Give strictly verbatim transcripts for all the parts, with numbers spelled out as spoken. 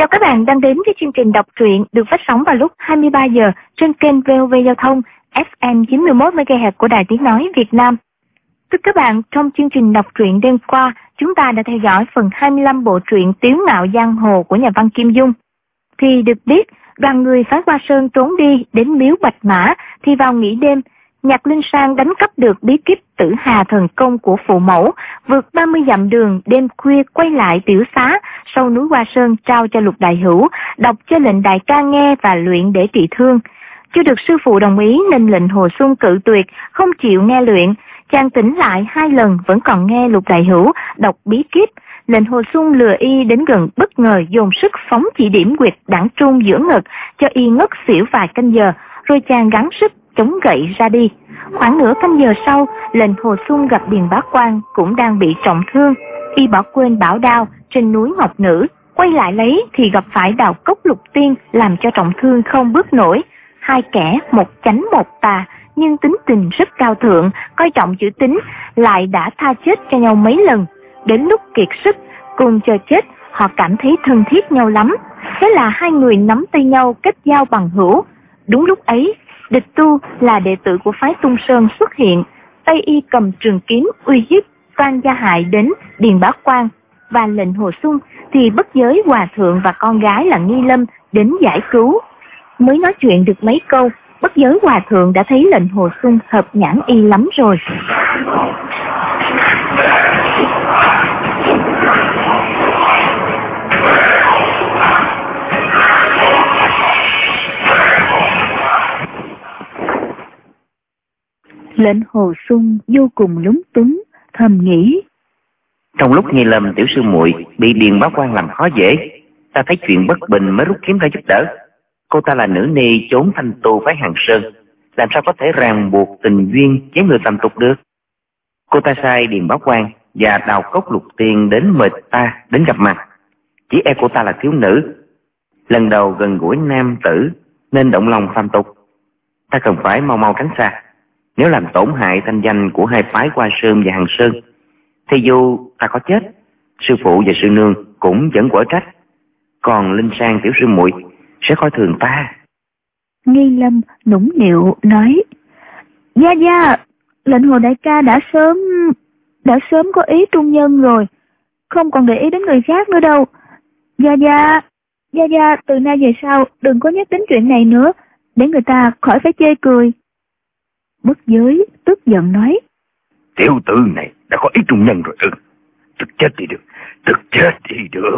Chào các bạn đang đến với chương trình đọc truyện được phát sóng vào lúc hai mươi ba giờ trên kênh vê o vê Giao thông ép em chín mươi mốt mê ga héc của Đài Tiếng Nói Việt Nam. Thưa các bạn, trong chương trình đọc truyện đêm qua, chúng ta đã theo dõi phần hai mươi lăm bộ truyện Tiếu ngạo giang hồ của nhà văn Kim Dung. Thì được biết, đoàn người phái Hoa Sơn trốn đi đến miếu Bạch Mã thì vào nghỉ đêm, Nhạc Linh Sang đánh cắp được bí kíp Tử Hà thần công của phụ mẫu, vượt ba mươi dặm đường đêm khuya quay lại tiểu xá sau núi Hoa Sơn trao cho Lục Đại Hữu, đọc cho lệnh đại ca nghe và luyện để trị thương. Chưa được sư phụ đồng ý nên lệnh Hồ Xuân cự tuyệt, không chịu nghe luyện. Chàng tỉnh lại hai lần vẫn còn nghe Lục Đại Hữu đọc bí kíp. Lệnh Hồ Xuân lừa y đến gần bất ngờ dồn sức phóng chỉ điểm quyệt đảng trung giữa ngực cho y ngất xỉu vài canh giờ, rồi chàng gắng sức chống gậy ra đi. Khoảng nửa canh giờ sau, lệnh Hồ Xuân gặp Điền Bá Quang cũng đang bị trọng thương. Y bỏ quên bảo đao trên núi Ngọc Nữ, quay lại lấy thì gặp phải Đào Cốc Lục Tiên làm cho trọng thương không bước nổi. Hai kẻ một chánh một tà, nhưng tính tình rất cao thượng, coi trọng chữ tín, lại đã tha chết cho nhau mấy lần. Đến lúc kiệt sức, cùng chờ chết, họ cảm thấy thân thiết nhau lắm. Thế là hai người nắm tay nhau kết giao bằng hữu. Đúng lúc ấy, Địch Tu là đệ tử của phái Tung Sơn xuất hiện, tay y cầm trường kiếm uy hiếp toan gia hại đến Điền Bá Quang, và lệnh Hồ Xuân thì bất giới hòa thượng và con gái là Nghi Lâm đến giải cứu. Mới nói chuyện được mấy câu, bất giới hòa thượng đã thấy lệnh Hồ Xuân hợp nhãn y lắm rồi. Lệnh Hồ Xuân vô cùng lúng túng, thầm nghĩ: trong lúc Nghi Lâm tiểu sư muội bị Điền Bá Quang làm khó dễ, ta thấy chuyện bất bình mới rút kiếm ra giúp đỡ. Cô ta là nữ ni trốn Thanh Tu phái Hàng Sơn, làm sao có thể ràng buộc tình duyên với người tầm tục được. Cô ta sai Điền Bá Quang và Đào Cốc Lục Tiên đến mời ta đến gặp mặt. Chỉ e cô ta là thiếu nữ, lần đầu gần gũi nam tử nên động lòng phàm tục. Ta cần phải mau mau tránh xa. Nếu làm tổn hại thanh danh của hai phái Hoa Sơn và Hàng Sơn, thì dù ta có chết, sư phụ và sư nương cũng vẫn quở trách. Còn Linh Sang tiểu sư muội sẽ coi thường ta. Nghi Lâm nũng nịu nói: Gia Gia, lệnh Hồ đại ca đã sớm đã sớm có ý trung nhân rồi, không còn để ý đến người khác nữa đâu. Gia Gia, Gia Gia từ nay về sau đừng có nhắc đến chuyện này nữa, để người ta khỏi phải chê cười. Bất giới tức giận nói: tiểu tử này đã có ý trung nhân rồi ư? Tức chết đi được, tức chết đi được.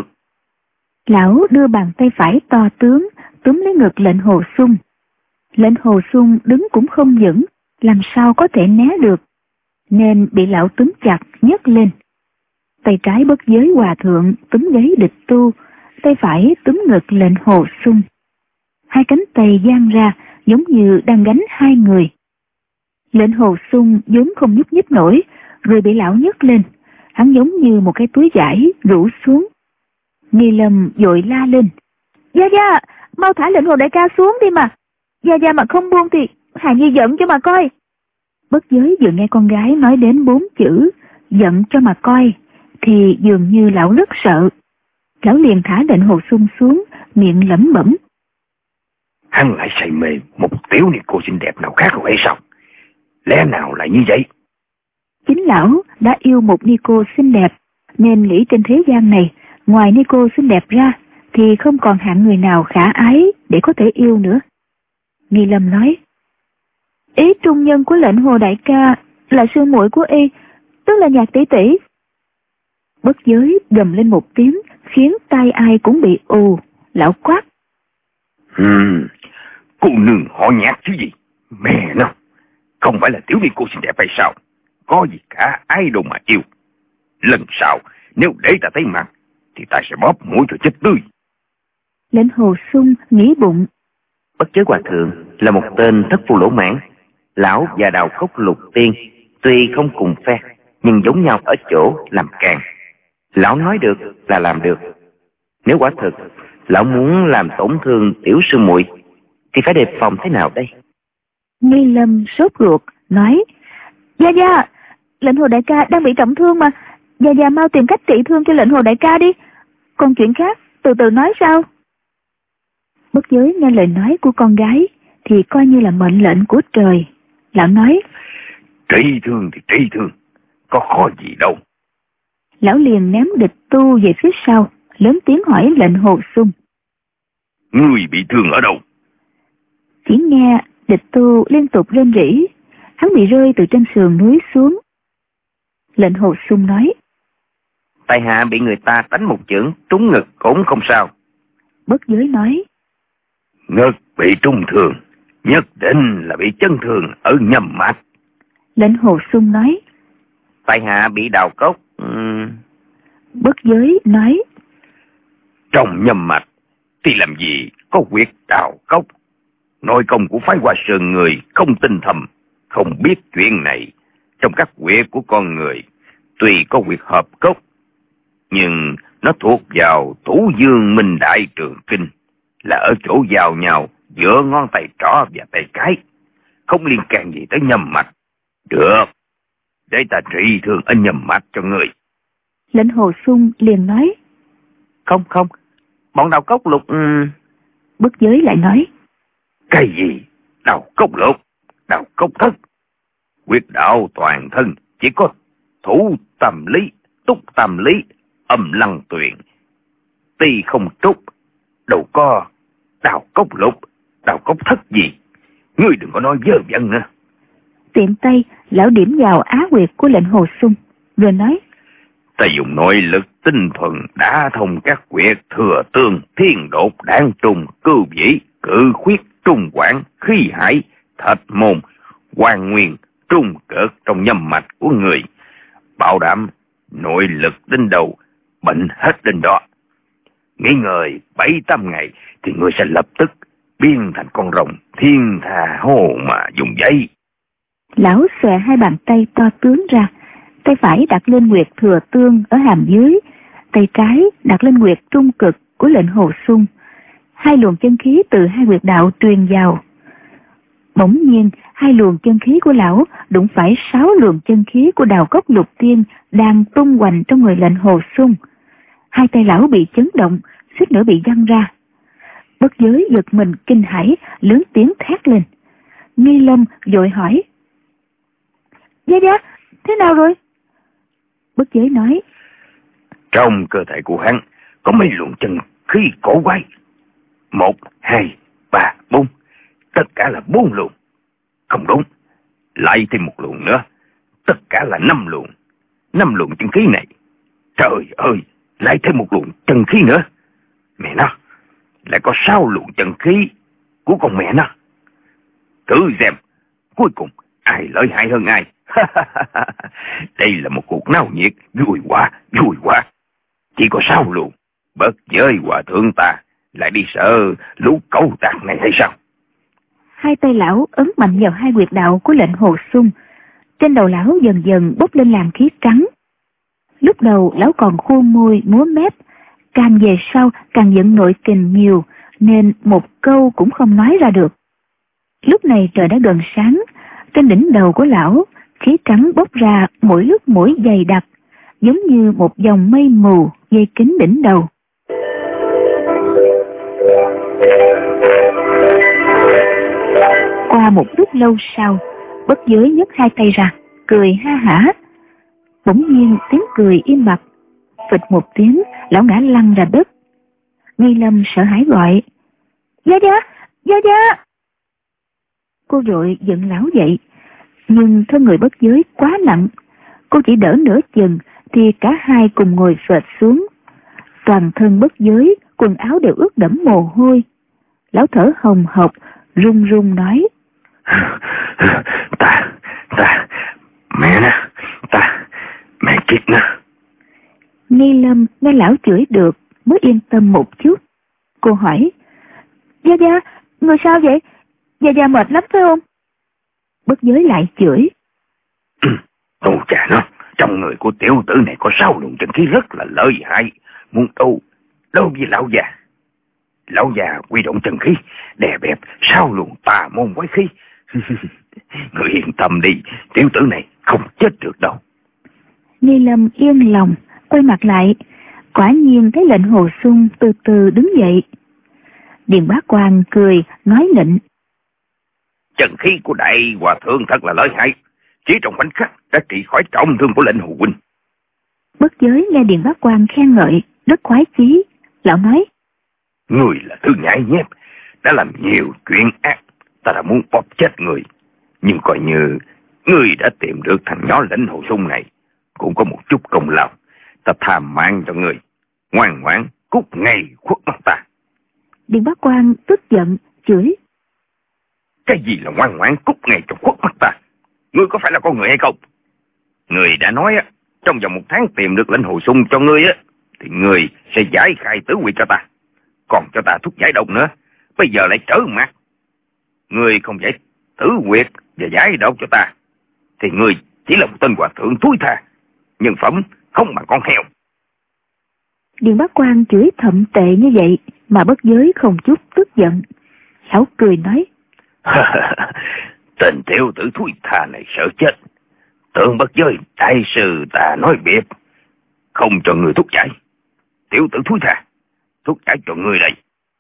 Lão đưa bàn tay phải to tướng túm lấy ngực lệnh Hồ Xuân. Lệnh Hồ Xuân đứng cũng không vững, làm sao có thể né được, nên bị lão túm chặt nhấc lên. Tay trái bất giới hòa thượng túm gáy Địch Tu, tay phải túm ngực lệnh Hồ Xuân. Hai cánh tay giang ra giống như đang gánh hai người. Lệnh Hồ Xuân vốn không nhúc nhích nổi, rồi bị lão nhấc lên, hắn giống như một cái túi vải rủ xuống. Nghi Lâm vội la lên: Gia Gia, mau thả lệnh Hồ đại ca xuống đi mà. Gia Gia mà không buông thì Hà Nhi giận cho mà coi. Bất giới vừa nghe con gái nói đến bốn chữ giận cho mà coi thì dường như lão rất sợ. Lão liền thả lệnh Hồ Xuân xuống, miệng lẩm bẩm: hắn lại say mê một tiểu ni cô xinh đẹp nào khác rồi hay sao? Lẽ nào lại như vậy? Chính lão đã yêu một ni cô xinh đẹp, nên nghĩ trên thế gian này ngoài ni cô xinh đẹp ra thì không còn hạng người nào khả ái để có thể yêu nữa. Nghi Lâm nói: ý trung nhân của lệnh Hồ đại ca là sư muội của y, tức là Nhạc tỷ tỷ. Bất giới gầm lên một tiếng khiến tai ai cũng bị ù. Lão quát: Hmm, cô nương họ Nhạc chứ gì? Mẹ nó, không phải là tiểu ni cô xinh đẹp hay sao? Có gì cả, ai đâu mà yêu. Lần sau nếu để ta thấy mặt thì ta sẽ bóp mũi cho chết tươi. Lệnh Hồ Xuân nghĩ bụng: Bất giới hòa thượng là một tên thất phu lỗ mãn. Lão và Đào Cốc Lục Tiên tuy không cùng phe, nhưng giống nhau ở chỗ làm càng. Lão nói được là làm được. Nếu quả thực lão muốn làm tổn thương tiểu sư muội thì phải đề phòng thế nào đây? Nghi Lâm sốt ruột nói: Gia Gia, lệnh Hồ đại ca đang bị trọng thương mà, Gia Gia mau tìm cách trị thương cho lệnh Hồ đại ca đi. Còn chuyện khác từ từ nói sao? Bất giới nghe lời nói của con gái thì coi như là mệnh lệnh của trời. Lão nói: Trị thương thì trị thương, có khó gì đâu. Lão liền ném địch tu về phía sau, lớn tiếng hỏi lệnh Hồ Xung: Ngươi bị thương ở đâu? Chỉ nghe địch tu liên tục rên rỉ, hắn bị rơi từ trên sườn núi xuống. Lệnh Hồ Xung nói: Tại hạ bị người ta đánh một chưởng trúng ngực cũng không sao. Bất giới nói: Ngực bị trúng thương, nhất định là bị chấn thương ở nhâm mạch. Lệnh Hồ Xung nói: Tại hạ bị đào cốc. Uhm... Bất giới nói: Trong nhâm mạch thì làm gì có huyệt đào cốc? Nội công của phái Hoa Sơn người không tinh thầm, không biết chuyện này. Trong các huyệt của con người tuy có huyệt hợp cốc, nhưng nó thuộc vào Thủ Dương Minh Đại Trường Kinh, là ở chỗ giao nhau giữa ngón tay trỏ và tay cái, không liên can gì tới nhâm mạch. Được, để ta trị thương ở nhâm mạch cho người. Lệnh Hồ Xung liền nói: Không không, bọn đào cốc lục... Um... Bất giới lại nói: Cái gì? Đào cốc lục? Đào cốc thất? Huyệt đạo toàn thân chỉ có thủ tam lý, túc tam lý, âm lăng tuyền, ti không trúc, đâu có đào cốc lục, đào cốc thất gì. Ngươi đừng có nói dơ vẩn nữa. Tiện tay lão điểm vào á huyệt của lệnh Hồ Xung, rồi nói: Ta dùng nội lực tinh thuần đã thông các huyệt thừa tương, thiên đột, đan trùng, cưu vĩ, cự khuyết, trung quản, khí hải, thạch môn, hoàn nguyên, trung cợt trong nhâm mạch của người, bảo đảm nội lực đến đầu, bệnh hết đến đó. Nghỉ ngơi bảy tám ngày thì người sẽ lập tức biến thành con rồng thiên tha hồ mà dùng dây. Lão xòe hai bàn tay to tướng ra, tay phải đặt lên huyệt thừa tương ở hàm dưới, tay trái đặt lên huyệt trung cực của lệnh Hồ Xung. Hai luồng chân khí từ hai huyệt đạo truyền vào. Bỗng nhiên hai luồng chân khí của lão đụng phải sáu luồng chân khí của đào cốc lục tiên đang tung hoành trong người lệnh Hồ Xung. Hai tay lão bị chấn động, suýt nữa bị văng ra. Bất giới giật mình kinh hãi, lớn tiếng thét lên. Nghi Lâm vội hỏi: Gia Gia, thế nào rồi? Bất giới nói: Trong cơ thể của hắn có mấy luồng chân khí cổ quái. Một, hai, ba, bốn. Tất cả là bốn luồng. Không đúng, lại thêm một luồng nữa. Tất cả là năm luồng. Năm luồng chân khí này. Trời ơi, lại thêm một luồng chân khí nữa. Mẹ nó, lại có sáu luồng chân khí của con mẹ nó. Thử xem, cuối cùng ai lợi hại hơn ai. Đây là một cuộc náo nhiệt, vui quá, vui quá. Chỉ có sáu luồng, bất giới hòa thượng ta lại đi sợ lũ cẩu tạc này hay sao? Hai tay lão ấn mạnh vào hai huyệt đạo của lệnh Hồ Xung. Trên đầu lão dần dần bốc lên làn khí trắng. Lúc đầu lão còn khô môi múa mép, càng về sau càng giận nội kình nhiều, nên một câu cũng không nói ra được. Lúc này trời đã gần sáng, trên đỉnh đầu của lão khí trắng bốc ra mỗi lúc mỗi dày đặc, giống như một dòng mây mù vây kín đỉnh đầu. Qua một lúc lâu sau, bất giới nhấc hai tay ra, cười ha hả. Bỗng nhiên tiếng cười im bặt, phịch một tiếng, lão ngã lăn ra đất. Nghi Lâm sợ hãi gọi: Gia Gia, Gia Gia. Cô vội dựng lão dậy, nhưng thân người bất giới quá nặng, cô chỉ đỡ nửa chừng thì cả hai cùng ngồi phệt xuống. Toàn thân bất giới, quần áo đều ướt đẫm mồ hôi. Lão thở hồng hộc, run run nói: Ta, ta, mẹ nè, ta, mẹ chết nè. Nghi Lâm nghe lão chửi được mới yên tâm một chút. Cô hỏi: Gia Gia, người sao vậy? Gia Gia mệt lắm phải không? Bất giới lại chửi: Tô cha nó, trong người của tiểu tử này có sáu luồng chân khí rất là lợi hại. Muốn đâu, đâu với lão già. Lão già quy động chân khí, đè bẹp sáu luồng tà môn quái khí. Người yên tâm đi, tiểu tử này không chết được đâu. Nghi Lâm yên lòng, quay mặt lại, quả nhiên thấy lệnh Hồ Xung từ từ đứng dậy. Điền Bá Quang cười nói nịnh: Chân khí của đại hòa thượng thật là lợi hại, chỉ trong khoảnh khắc đã trị khỏi trọng thương của lệnh Hồ huynh. Bất giới nghe Điền Bá Quang khen ngợi rất khoái chí, lão nói: Người là thứ nhãi nhép, đã làm nhiều chuyện ác, ta đã muốn bóp chết người, nhưng coi như người đã tìm được thằng nhỏ lệnh Hồ Sung này, cũng có một chút công lao, ta tha mạng cho người, ngoan ngoãn cút ngay khuất mắt ta. Điền Bá Quang tức giận chửi: Cái gì là ngoan ngoãn cút ngay cho khuất mắt ta? Ngươi có phải là con người hay không? Người đã nói á, trong vòng một tháng tìm được lệnh Hồ Sung cho ngươi á, thì ngươi sẽ giải khai tứ quyệt cho ta, còn cho ta thuốc giải độc nữa. Bây giờ lại trở mặt, ngươi không giải tứ quyệt và giải độc cho ta, thì ngươi chỉ là một tên hòa thượng thúi tha, nhân phẩm không bằng con heo. Điền Bá Quang chửi thậm tệ như vậy mà bất giới không chút tức giận. Lão cười nói: Tên tiểu tử thúi tha này sợ chết, tưởng bất giới đại sư ta nói biệt, không cho người thuốc giải. Tiểu tử thúi tha, thuốc giải cho người đây.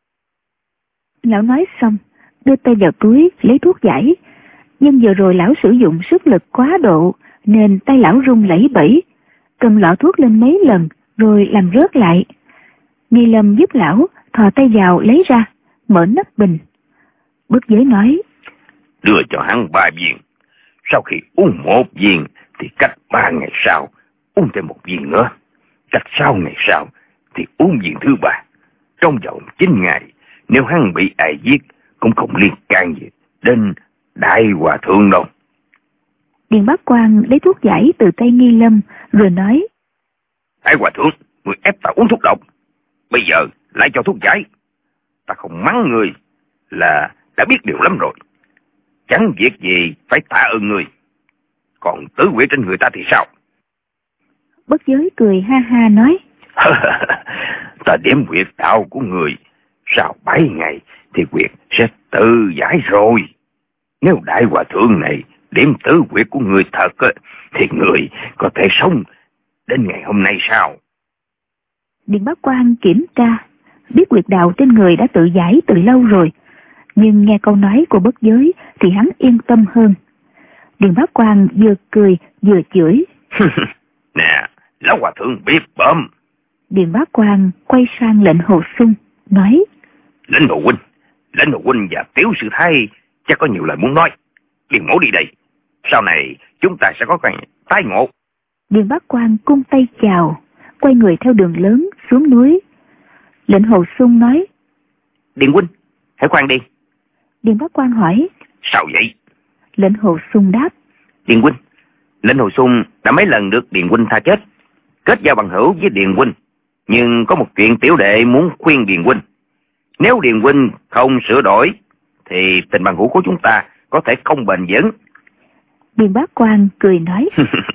Lão nói xong đưa tay vào túi lấy thuốc giải, nhưng vừa rồi lão sử dụng sức lực quá độ nên tay lão run lẩy bẩy, cầm lọ thuốc lên mấy lần rồi làm rớt lại. Nghi Lâm giúp lão thò tay vào lấy ra, mở nắp bình. Bất giới nói: Đưa cho hắn ba viên, sau khi uống một viên thì cách ba ngày sau uống thêm một viên nữa, cách sáu ngày sau thì uống viên thứ ba. Trong vòng chín ngày, nếu hắn bị ai giết cũng không liên can gì đến đại hòa thượng đâu. Điền Bá Quang lấy thuốc giải từ tay Nghi Lâm rồi nói: Đại hòa thượng, người ép ta uống thuốc độc, bây giờ lại cho thuốc giải. Ta không mắng người là đã biết điều lắm rồi, chẳng việc gì phải tạ ơn người. Còn tứ quyệt trên người ta thì sao? Bất giới cười ha ha nói: Ta điểm quyệt đạo của người, sau bảy ngày thì quyệt sẽ tự giải rồi. Nếu đại hòa thượng này điểm tứ quyệt của người thật thì người có thể sống đến ngày hôm nay sao? Điền Bá Quang kiểm tra, biết quyệt đạo trên người đã tự giải từ lâu rồi, nhưng nghe câu nói của bất giới thì hắn yên tâm hơn. Điền Bá Quang vừa cười vừa chửi: Nè, lão hòa thượng biết bẩm. Điền Bá Quang quay sang lệnh Hồ Sung nói: Lệnh Hồ huynh, lệnh Hồ huynh và tiểu sư thái chắc có nhiều lời muốn nói. Điền mẫu đi đây, sau này chúng ta sẽ có ngày tái ngộ. Điền Bá Quang cung tay chào, quay người theo đường lớn xuống núi. Lệnh Hồ Sung nói: Điền huynh, hãy khoan đi. Điền Bá Quang hỏi: Sao vậy? Lệnh Hồ Sung đáp: Điền huynh, lệnh Hồ Sung đã mấy lần được Điền huynh tha chết, kết giao bằng hữu với Điền huynh, nhưng có một chuyện tiểu đệ muốn khuyên Điền huynh. Nếu Điền huynh không sửa đổi thì tình bằng hữu của chúng ta có thể không bền vững. Điền Bá Quang cười nói: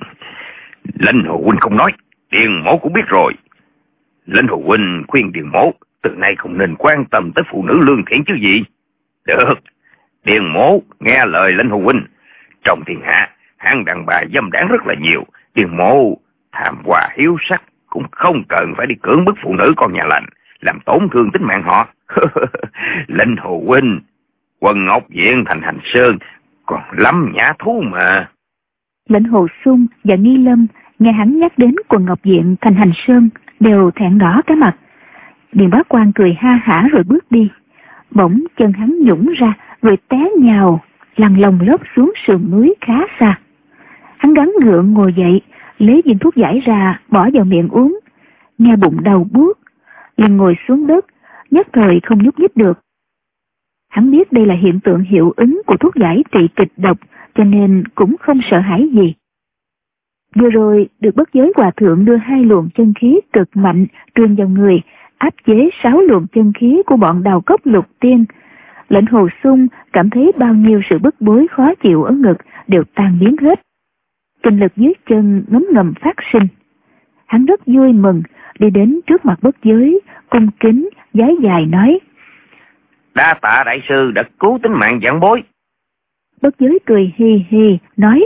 Lệnh Hồ huynh không nói, Điền mẫu cũng biết rồi. Lệnh Hồ huynh khuyên Điền mẫu từ nay không nên quan tâm tới phụ nữ lương thiện chứ gì. Được, Điền mẫu nghe lời lệnh Hồ huynh. Trong thiên hạ hạng đàn bà dâm đảng rất là nhiều, Điền mẫu tham hòa hiếu sắc cũng không cần phải đi cưỡng bức phụ nữ con nhà lành, làm tổn thương tính mạng họ. Lệnh Hồ huynh, Quần Ngọc Viện thành Hành Sơn còn lắm nhã thú mà. Lệnh Hồ Sung và Nghi Lâm nghe hắn nhắc đến Quần Ngọc Viện thành Hành Sơn đều thẹn đỏ cả mặt. Điền Bá Quang cười ha hả rồi bước đi. Bỗng chân hắn nhũng ra rồi té nhào lăn lông lốc xuống sườn núi khá xa. Hắn gắng gượng ngồi dậy, lấy viên thuốc giải ra bỏ vào miệng uống, nghe bụng đau buốt, liền ngồi xuống đất, nhất thời không nhúc nhích được. Hắn biết đây là hiện tượng hiệu ứng của thuốc giải trị kịch độc, cho nên cũng không sợ hãi gì. Vừa rồi được bất giới hòa thượng đưa hai luồng chân khí cực mạnh truyền vào người, áp chế sáu luồng chân khí của bọn Đào Cốc Lục Tiên. Lệnh Hồ Sung cảm thấy bao nhiêu sự bức bối khó chịu ở ngực đều tan biến hết. Kinh lực dưới chân ngấm ngầm phát sinh. Hắn rất vui mừng, đi đến trước mặt bất giới, cung kính, vái dài nói: Đa tạ đại sư đã cứu tính mạng vãn bối. Bất giới cười hi hi, nói: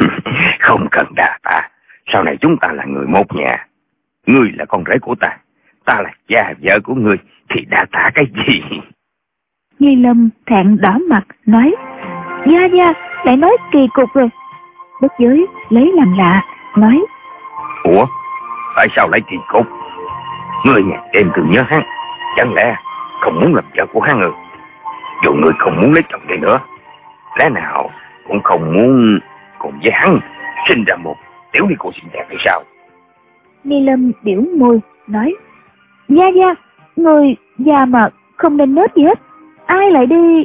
Không cần đa tạ, sau này chúng ta là người một nhà. Ngươi là con rể của ta, ta là cha vợ của ngươi thì đã tạ cái gì? Nghi Lâm thẹn đỏ mặt nói: Gia Gia lại nói kỳ cục rồi. Bất Giới lấy làm lạ nói: Ủa, tại sao lại kỳ cục? Ngươi ngày đêm thường nhớ hắn, chẳng lẽ không muốn làm vợ của hắn ư? Dù ngươi không muốn lấy chồng đi nữa, lẽ nào cũng không muốn cùng với hắn sinh ra một tiểu ni cô xinh đẹp hay sao? Nghi Lâm biểu môi nói: Gia Gia, người già mà không nên nết gì hết, ai lại đi?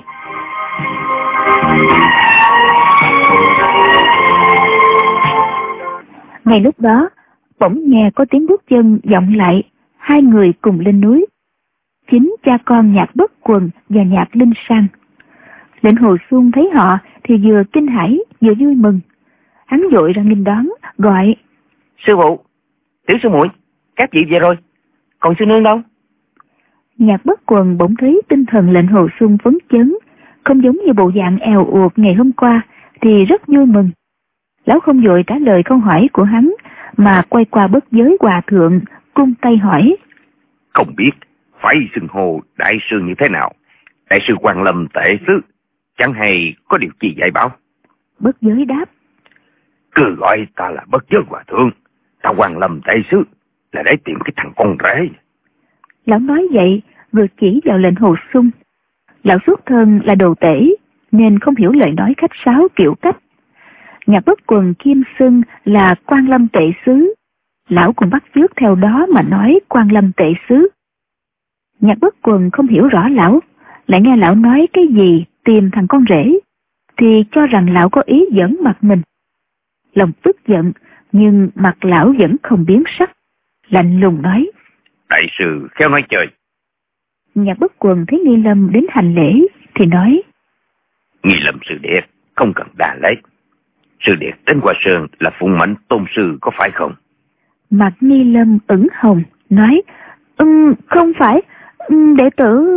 Ngay lúc đó bỗng nghe có tiếng bước chân vọng lại, hai người cùng lên núi. Chính cha con Nhạc Bất Quần và Nhạc Linh Sang. Lệnh Hồ Xuân thấy họ thì vừa kinh hãi vừa vui mừng. Hắn vội ra nghênh đón gọi: Sư phụ, tiểu sư muội, các vị về rồi, còn sư nương đâu? Nhạc Bất Quần bỗng thấy tinh thần Lệnh Hồ Xuân phấn chấn, không giống như bộ dạng èo uột ngày hôm qua, thì rất vui mừng. Lão không vội trả lời câu hỏi của hắn, mà quay qua Bất Giới hòa thượng, cung tay hỏi: Không biết phải xưng hô đại sư như thế nào? Đại sư Quan Lâm Tệ Xứ chẳng hay có điều gì dạy bảo? Bất Giới đáp: Cứ gọi ta là Bất Giới hòa thượng. Ta Quan Lâm Tệ Xứ là để tìm cái thằng con rể. Lão nói vậy vừa chỉ vào Lệnh Hồ Xuân. Lão xuất thân là đồ tể nên không hiểu lời nói khách sáo kiểu cách. Nhạc Bất Quần kim xưng là Quan Lâm Tệ Xứ, lão cũng bắt chước theo đó mà nói Quan Lâm Tệ Xứ. Nhạc Bất Quần không hiểu rõ lão, lại nghe lão nói cái gì tìm thằng con rể, thì cho rằng lão có ý giỡn mặt mình. Lòng tức giận, nhưng mặt lão vẫn không biến sắc, lạnh lùng nói: Đại sư khéo nói chơi. Nhạc Bất Quần thấy Nghi Lâm đến hành lễ thì nói: Nghi Lâm sư đệ không cần đà lễ. Sư đệ đến Hoa Sơn là phụng mệnh tôn sư có phải không? Mặt Nghi Lâm ửng hồng nói: um, không phải, um, đệ tử.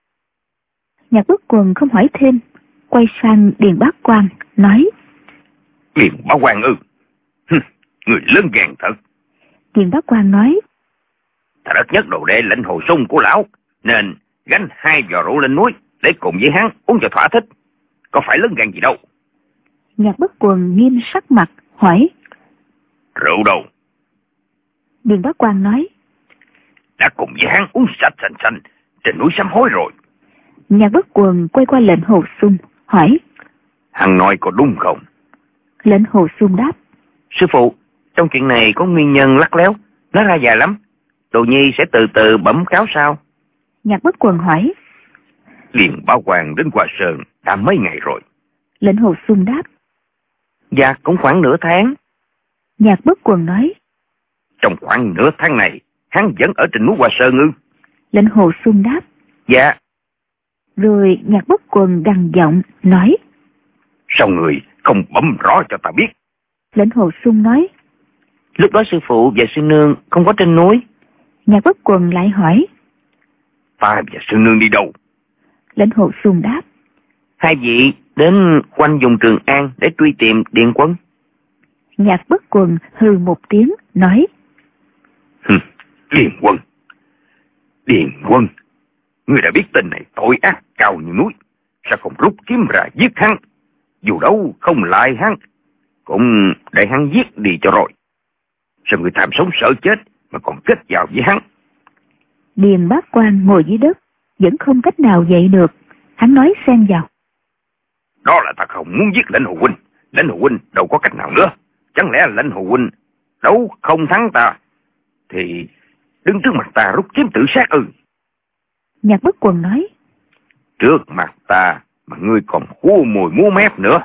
Nhạc Bất Quần không hỏi thêm, quay sang Điền Bá Quang nói: Điền Bá Quang ư? Hừ, người lớn gan thật. Điền Bá Quang nói: Ta đất nhất đồ đệ Lệnh Hồ Xuân của lão, nên gánh hai giò rượu lên núi để cùng với hắn uống cho thỏa thích. Có phải lớn gan gì đâu. Nhạc Bất Quần nghiêm sắc mặt hỏi: Rượu đâu? Điền Bá Quang nói: Đã cùng với hắn uống sạch sành xanh trên núi Sám Hối rồi. Nhạc Bất Quần quay qua Lệnh Hồ Xuân hỏi: Hắn nói có đúng không? Lệnh Hồ Xuân đáp: Sư phụ, trong chuyện này có nguyên nhân lắc léo, nói ra dài lắm. Đồ nhi sẽ từ từ bẩm cáo sau. Nhạc Bất Quần hỏi: Điền Bá Quang đến Hoa Sơn đã mấy ngày rồi? Lệnh Hồ Xuân đáp: Dạ, cũng khoảng nửa tháng. Nhạc Bất Quần nói: Trong khoảng nửa tháng này, hắn vẫn ở trên núi Hoa Sơn ư? Lệnh Hồ Xuân đáp: Dạ. Rồi Nhạc Bất Quần gằn giọng nói: Sao người không bẩm rõ cho ta biết? Lệnh Hồ Xuân nói: Lúc đó sư phụ và sư nương không có trên núi. Nhạc Bất Quần lại hỏi: Ta và sư nương đi đâu? Lệnh Hồ Xuân đáp: Hai vị đến quanh vùng Trường An để truy tìm Điền Quân. Nhạc Bất Quần hừ một tiếng nói: Hừ, Điền Quân. Điền Quân, ngươi đã biết tên này tội ác cao như núi, sao không rút kiếm ra giết hắn? Dù đâu không lại hắn, cũng để hắn giết đi cho rồi. Sao người tham sống sợ chết mà còn kết giao với hắn? Điền Bá Quang ngồi dưới đất vẫn không cách nào dậy được. Hắn nói xen vào: Đó là ta không muốn giết Lệnh Hồ huynh. Lệnh Hồ huynh đâu có cách nào nữa. Chẳng lẽ Lệnh Hồ huynh đấu không thắng ta thì đứng trước mặt ta rút kiếm tự sát ư? Nhạc Bất Quần nói: Trước mặt ta mà ngươi còn khua mùi múa mép nữa.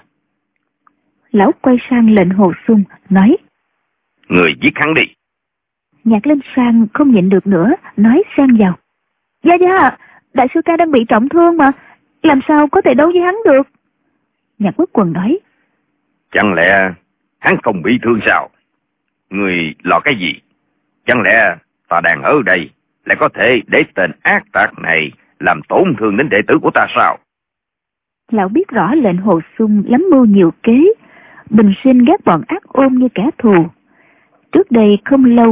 Lão quay sang Lệnh Hồ Xuân nói: Người giết hắn đi. Nhạc Linh Sang không nhịn được nữa, nói xen vào: Gia Gia, đại sư ca đang bị trọng thương mà, làm sao có thể đấu với hắn được? Nhạc Bất Quần nói: Chẳng lẽ hắn không bị thương sao? Người lo cái gì? Chẳng lẽ ta đang ở đây lại có thể để tên ác tặc này làm tổn thương đến đệ tử của ta sao? Lão biết rõ Lệnh Hồ Xuân lắm mưu nhiều kế, bình sinh ghét bọn ác ôn như kẻ thù. Trước đây không lâu,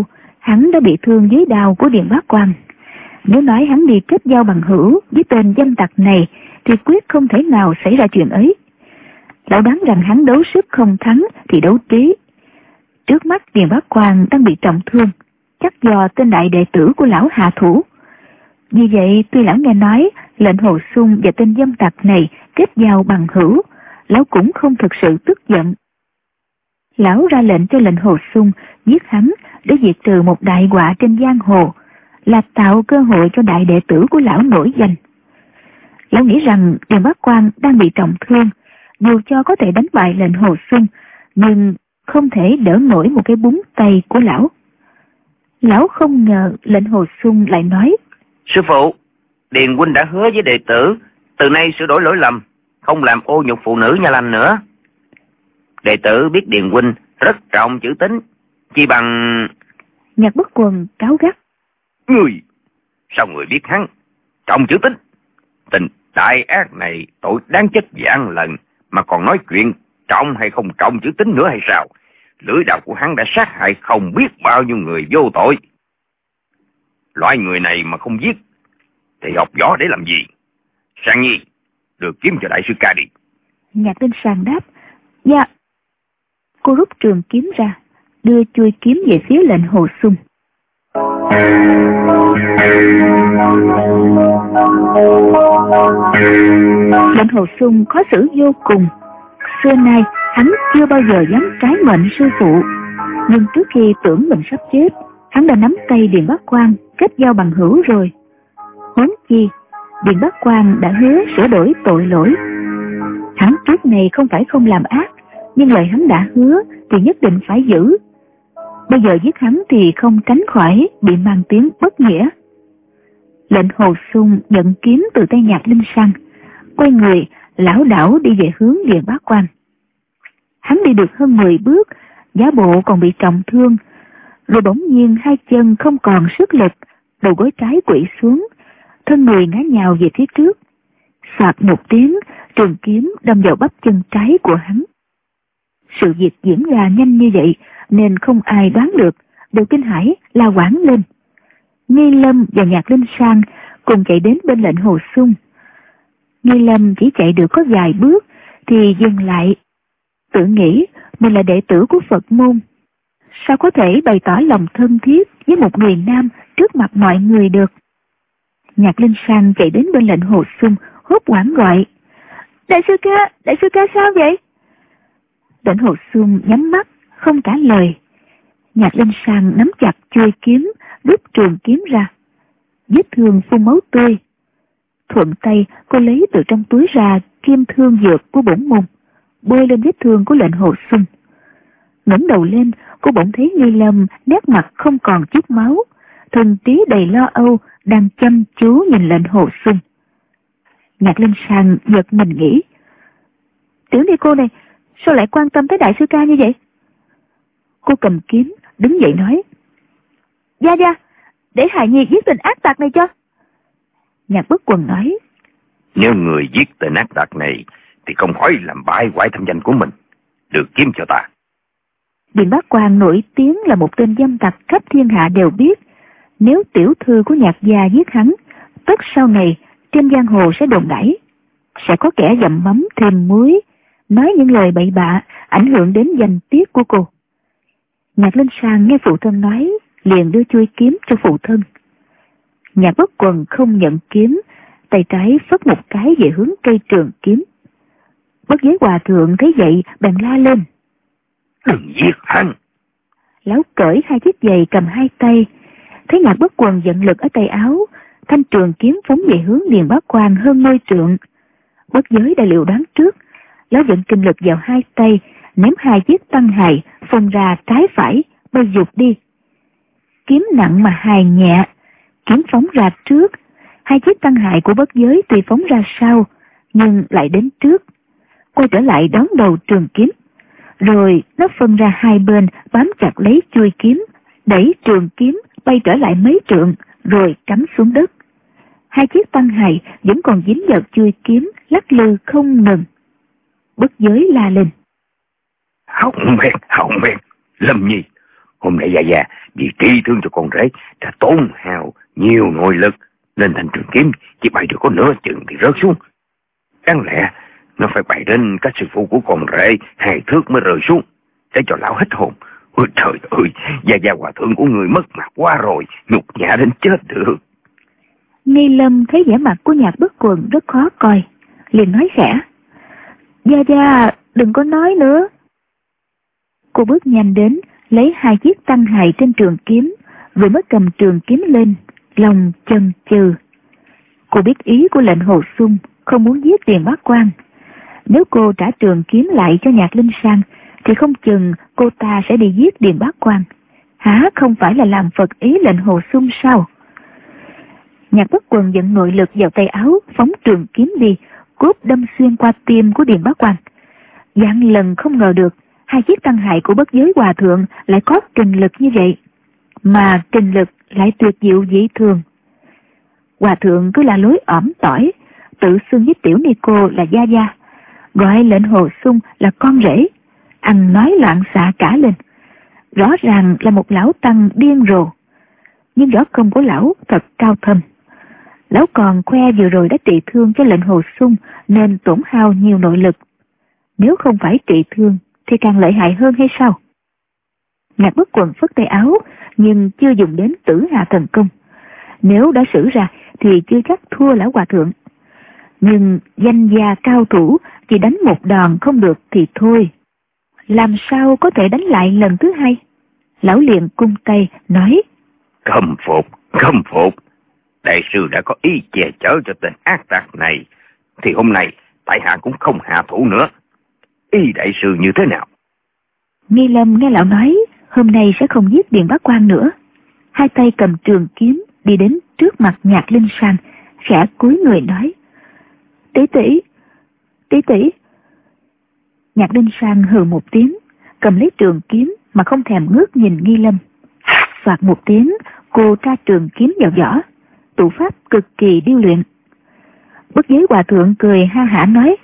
hắn đã bị thương dưới đao của Điền Bá Quang. Nếu nói hắn đi kết giao bằng hữu với tên dâm tặc này thì quyết không thể nào xảy ra chuyện ấy. Lão đoán rằng hắn đấu sức không thắng thì đấu trí. Trước mắt Điền Bá Quang đang bị trọng thương, chắc do tên đại đệ tử của lão hạ thủ. Vì vậy tuy lão nghe nói lệnh Hồ Xung và tên dâm tặc này kết giao bằng hữu, lão cũng không thực sự tức giận. Lão ra lệnh cho lệnh Hồ Xung giết hắn để diệt trừ một đại họa trên giang hồ, là tạo cơ hội cho đại đệ tử của lão nổi danh. Lão nghĩ rằng Điền Bá Quang đang bị trọng thương, dù cho có thể đánh bại lệnh Hồ Xung, nhưng không thể đỡ nổi một cái búng tay của lão. Lão không ngờ lệnh Hồ Xung lại nói: Sư phụ, Điền huynh đã hứa với đệ tử từ nay sửa đổi lỗi lầm, không làm ô nhục phụ nữ nhà lành nữa. Đệ tử biết Điền huynh rất trọng chữ tín, chỉ bằng... Nhạc Bất Quần cáo gắt: Người, sao người biết hắn trọng chữ tín? Tình đại ác này tội đáng chết vạn lần mà còn nói chuyện trọng hay không trọng chữ tín nữa hay sao? Lưỡi đao của hắn đã sát hại không biết bao nhiêu người vô tội. Loại người này mà không giết thì học võ để làm gì? Sang Nhi, đưa kiếm cho đại sư ca đi. Nhạc Linh Sàng đáp: Dạ. Cô rút trường kiếm ra, đưa chuôi kiếm về phía lệnh Hồ Xung. Lệnh Hồ Xung khó xử vô cùng. Xưa nay hắn chưa bao giờ dám trái mệnh sư phụ, nhưng trước khi tưởng mình sắp chết, hắn đã nắm tay Điền Bá Quang kết giao bằng hữu rồi. Huống chi Điền Bá Quang đã hứa sửa đổi tội lỗi. Hắn trước này không phải không làm ác, nhưng lời hắn đã hứa thì nhất định phải giữ. Bây giờ giết hắn thì không tránh khỏi bị mang tiếng bất nghĩa. Lệnh Hồ Xung nhận kiếm từ tay Nhạc Linh Săn, quay người lảo đảo đi về hướng Điền Bá Quang. Hắn đi được hơn mười bước, giả bộ còn bị trọng thương, rồi bỗng nhiên hai chân không còn sức lực, đầu gối trái quỵ xuống, thân người ngã nhào về phía trước. Soạt một tiếng, trường kiếm đâm vào bắp chân trái của hắn. Sự việc diễn ra nhanh như vậy nên không ai đoán được, đều kinh hãi la quảng lên. Nghi Lâm và Nhạc Linh Sang cùng chạy đến bên lệnh Hồ Xung. Nghi Lâm chỉ chạy được có vài bước thì dừng lại, tự nghĩ mình là đệ tử của Phật môn, sao có thể bày tỏ lòng thân thiết với một người nam trước mặt mọi người được. Nhạc Linh Sang chạy đến bên lệnh Hồ Xung, hốt hoảng gọi: Đại sư ca, đại sư ca sao vậy? Lệnh Hồ Xung nhắm mắt không trả lời. Nhạc Linh Sang nắm chặt chuôi kiếm, rút trường kiếm ra. Vết thương phun máu tươi. Thuận tay cô lấy từ trong túi ra kim thương dược của bổn môn, bôi lên vết thương của lệnh Hồ Xung. Ngẩng đầu lên, cô bỗng thấy Nghi Lâm nét mặt không còn chút máu, thần trí đầy lo âu, đang chăm chú nhìn lệnh Hồ Xung. Nhạc Linh Sang giật mình nghĩ: Tiểu ni cô này sao lại quan tâm tới đại sư ca như vậy? Cô cầm kiếm đứng dậy nói: Gia Gia, để Hài Nhi giết tên ác tặc này cho. Nhạc Bất Quần nói: Nếu người giết tên ác tặc này thì không khỏi làm bại hoại thanh danh của mình, đưa kiếm cho ta. Điền Bá Quang nổi tiếng là một tên dâm tặc khắp thiên hạ đều biết. Nếu tiểu thư của Nhạc gia giết hắn, tất sau này trên giang hồ sẽ đồn đãi, sẽ có kẻ dặm mắm thêm muối, nói những lời bậy bạ ảnh hưởng đến danh tiết của cô. Nhạc Linh Sang nghe phụ thân nói, liền đưa chuôi kiếm cho phụ thân. Nhạc Bất Quần không nhận kiếm, tay trái phất một cái về hướng cây trường kiếm. Bất Giới Hòa Thượng thấy vậy bèn la lên: Đừng giết hắn! Lão cởi hai chiếc giày cầm hai tay, thấy Nhạc Bất Quần giận lực ở tay áo, thanh trường kiếm phóng về hướng Điền Bá Quang hơn ngôi trượng. Bất Giới đã liệu đoán trước, lão dẫn kinh lực vào hai tay, ném hai chiếc tăng hài phồng ra trái phải bay vụt đi. Kiếm nặng mà hài nhẹ, kiếm phóng ra trước, hai chiếc tăng hài của Bất Giới tuy phóng ra sau nhưng lại đến trước, quay trở lại đón đầu trường kiếm, rồi nó phân ra hai bên bám chặt lấy chuôi kiếm, đẩy trường kiếm bay trở lại mấy trượng rồi cắm xuống đất. Hai chiếc tăng hài vẫn còn dính vào chuôi kiếm, lắc lư không ngừng. Bất Giới la lên: Hỏng bét, hỏng bét! Lâm Nhi, Hôm nay Gia Gia vì trị thương cho con rể đã tốn hao nhiều nội lực, nên thanh trường kiếm chỉ bay được có nửa chừng thì rớt xuống. Đáng lẽ nó phải bay đến các sư phụ của con rể hai thước mới rơi xuống, để cho lão hết hồn. Ôi trời ơi, Gia Gia hòa thượng của người mất mặt quá rồi, nhục nhã đến chết được. Nghi Lâm thấy vẻ mặt của Nhạc Bất Quần rất khó coi, liền nói khẽ: Gia Gia, đừng có nói nữa. Cô bước nhanh đến, lấy hai chiếc tăng hài trên trường kiếm, rồi mới cầm trường kiếm lên, lòng chần chừ. Cô biết ý của lệnh Hồ Xung, không muốn giết Điền Bá Quang. Nếu cô trả trường kiếm lại cho Nhạc Linh Sang, thì không chừng cô ta sẽ đi giết Điền Bá Quang. Hả, không phải là làm phật ý lệnh Hồ Xung sao? Nhạc Bất Quần dẫn nội lực vào tay áo, phóng trường kiếm đi, cốt đâm xuyên qua tim của Điền Bá Quang. Vạn lần không ngờ được hai chiếc tăng hại của Bất Giới Hòa Thượng lại có kình lực như vậy, mà kình lực lại tuyệt diệu dị thường. Hòa Thượng cứ là lối ỏm tỏi, tự xưng với tiểu ni cô là Gia Gia, gọi lệnh Hồ Xung là con rể, ăn nói loạn xạ cả lên. Rõ ràng là một lão tăng điên rồ. Nhưng võ công của lão thật cao thâm. Lão còn khoe vừa rồi đã trị thương cho lệnh Hồ Xung nên tổn hao nhiều nội lực. Nếu không phải trị thương thì càng lợi hại hơn hay sao? Nhạc Bất Quần phất tay áo, nhưng chưa dùng đến Tử Hà thần công. Nếu đã sử ra thì chưa chắc thua lão hòa thượng. Nhưng danh gia cao thủ chỉ đánh một đòn không được thì thôi, làm sao có thể đánh lại lần thứ hai? Lão liền cung tay nói: Khâm phục, khâm phục. Đại sư đã có ý che chở cho tên ác tặc này, thì hôm nay tại hạ cũng không hạ thủ nữa. Ý đại sư như thế nào? Nghi Lâm nghe lão nói hôm nay sẽ không giết Điền Bá Quang nữa, hai tay cầm trường kiếm đi đến trước mặt Nhạc Linh Sang, khẽ cúi người nói: Tỷ tỷ, tỷ tỷ. Nhạc Linh Sang hừ một tiếng, cầm lấy trường kiếm mà không thèm ngước nhìn Nghi Lâm. Soạt một tiếng, cô tra trường kiếm vào vỏ, thủ pháp cực kỳ điêu luyện. Bất Giới Hòa Thượng cười ha hả nói: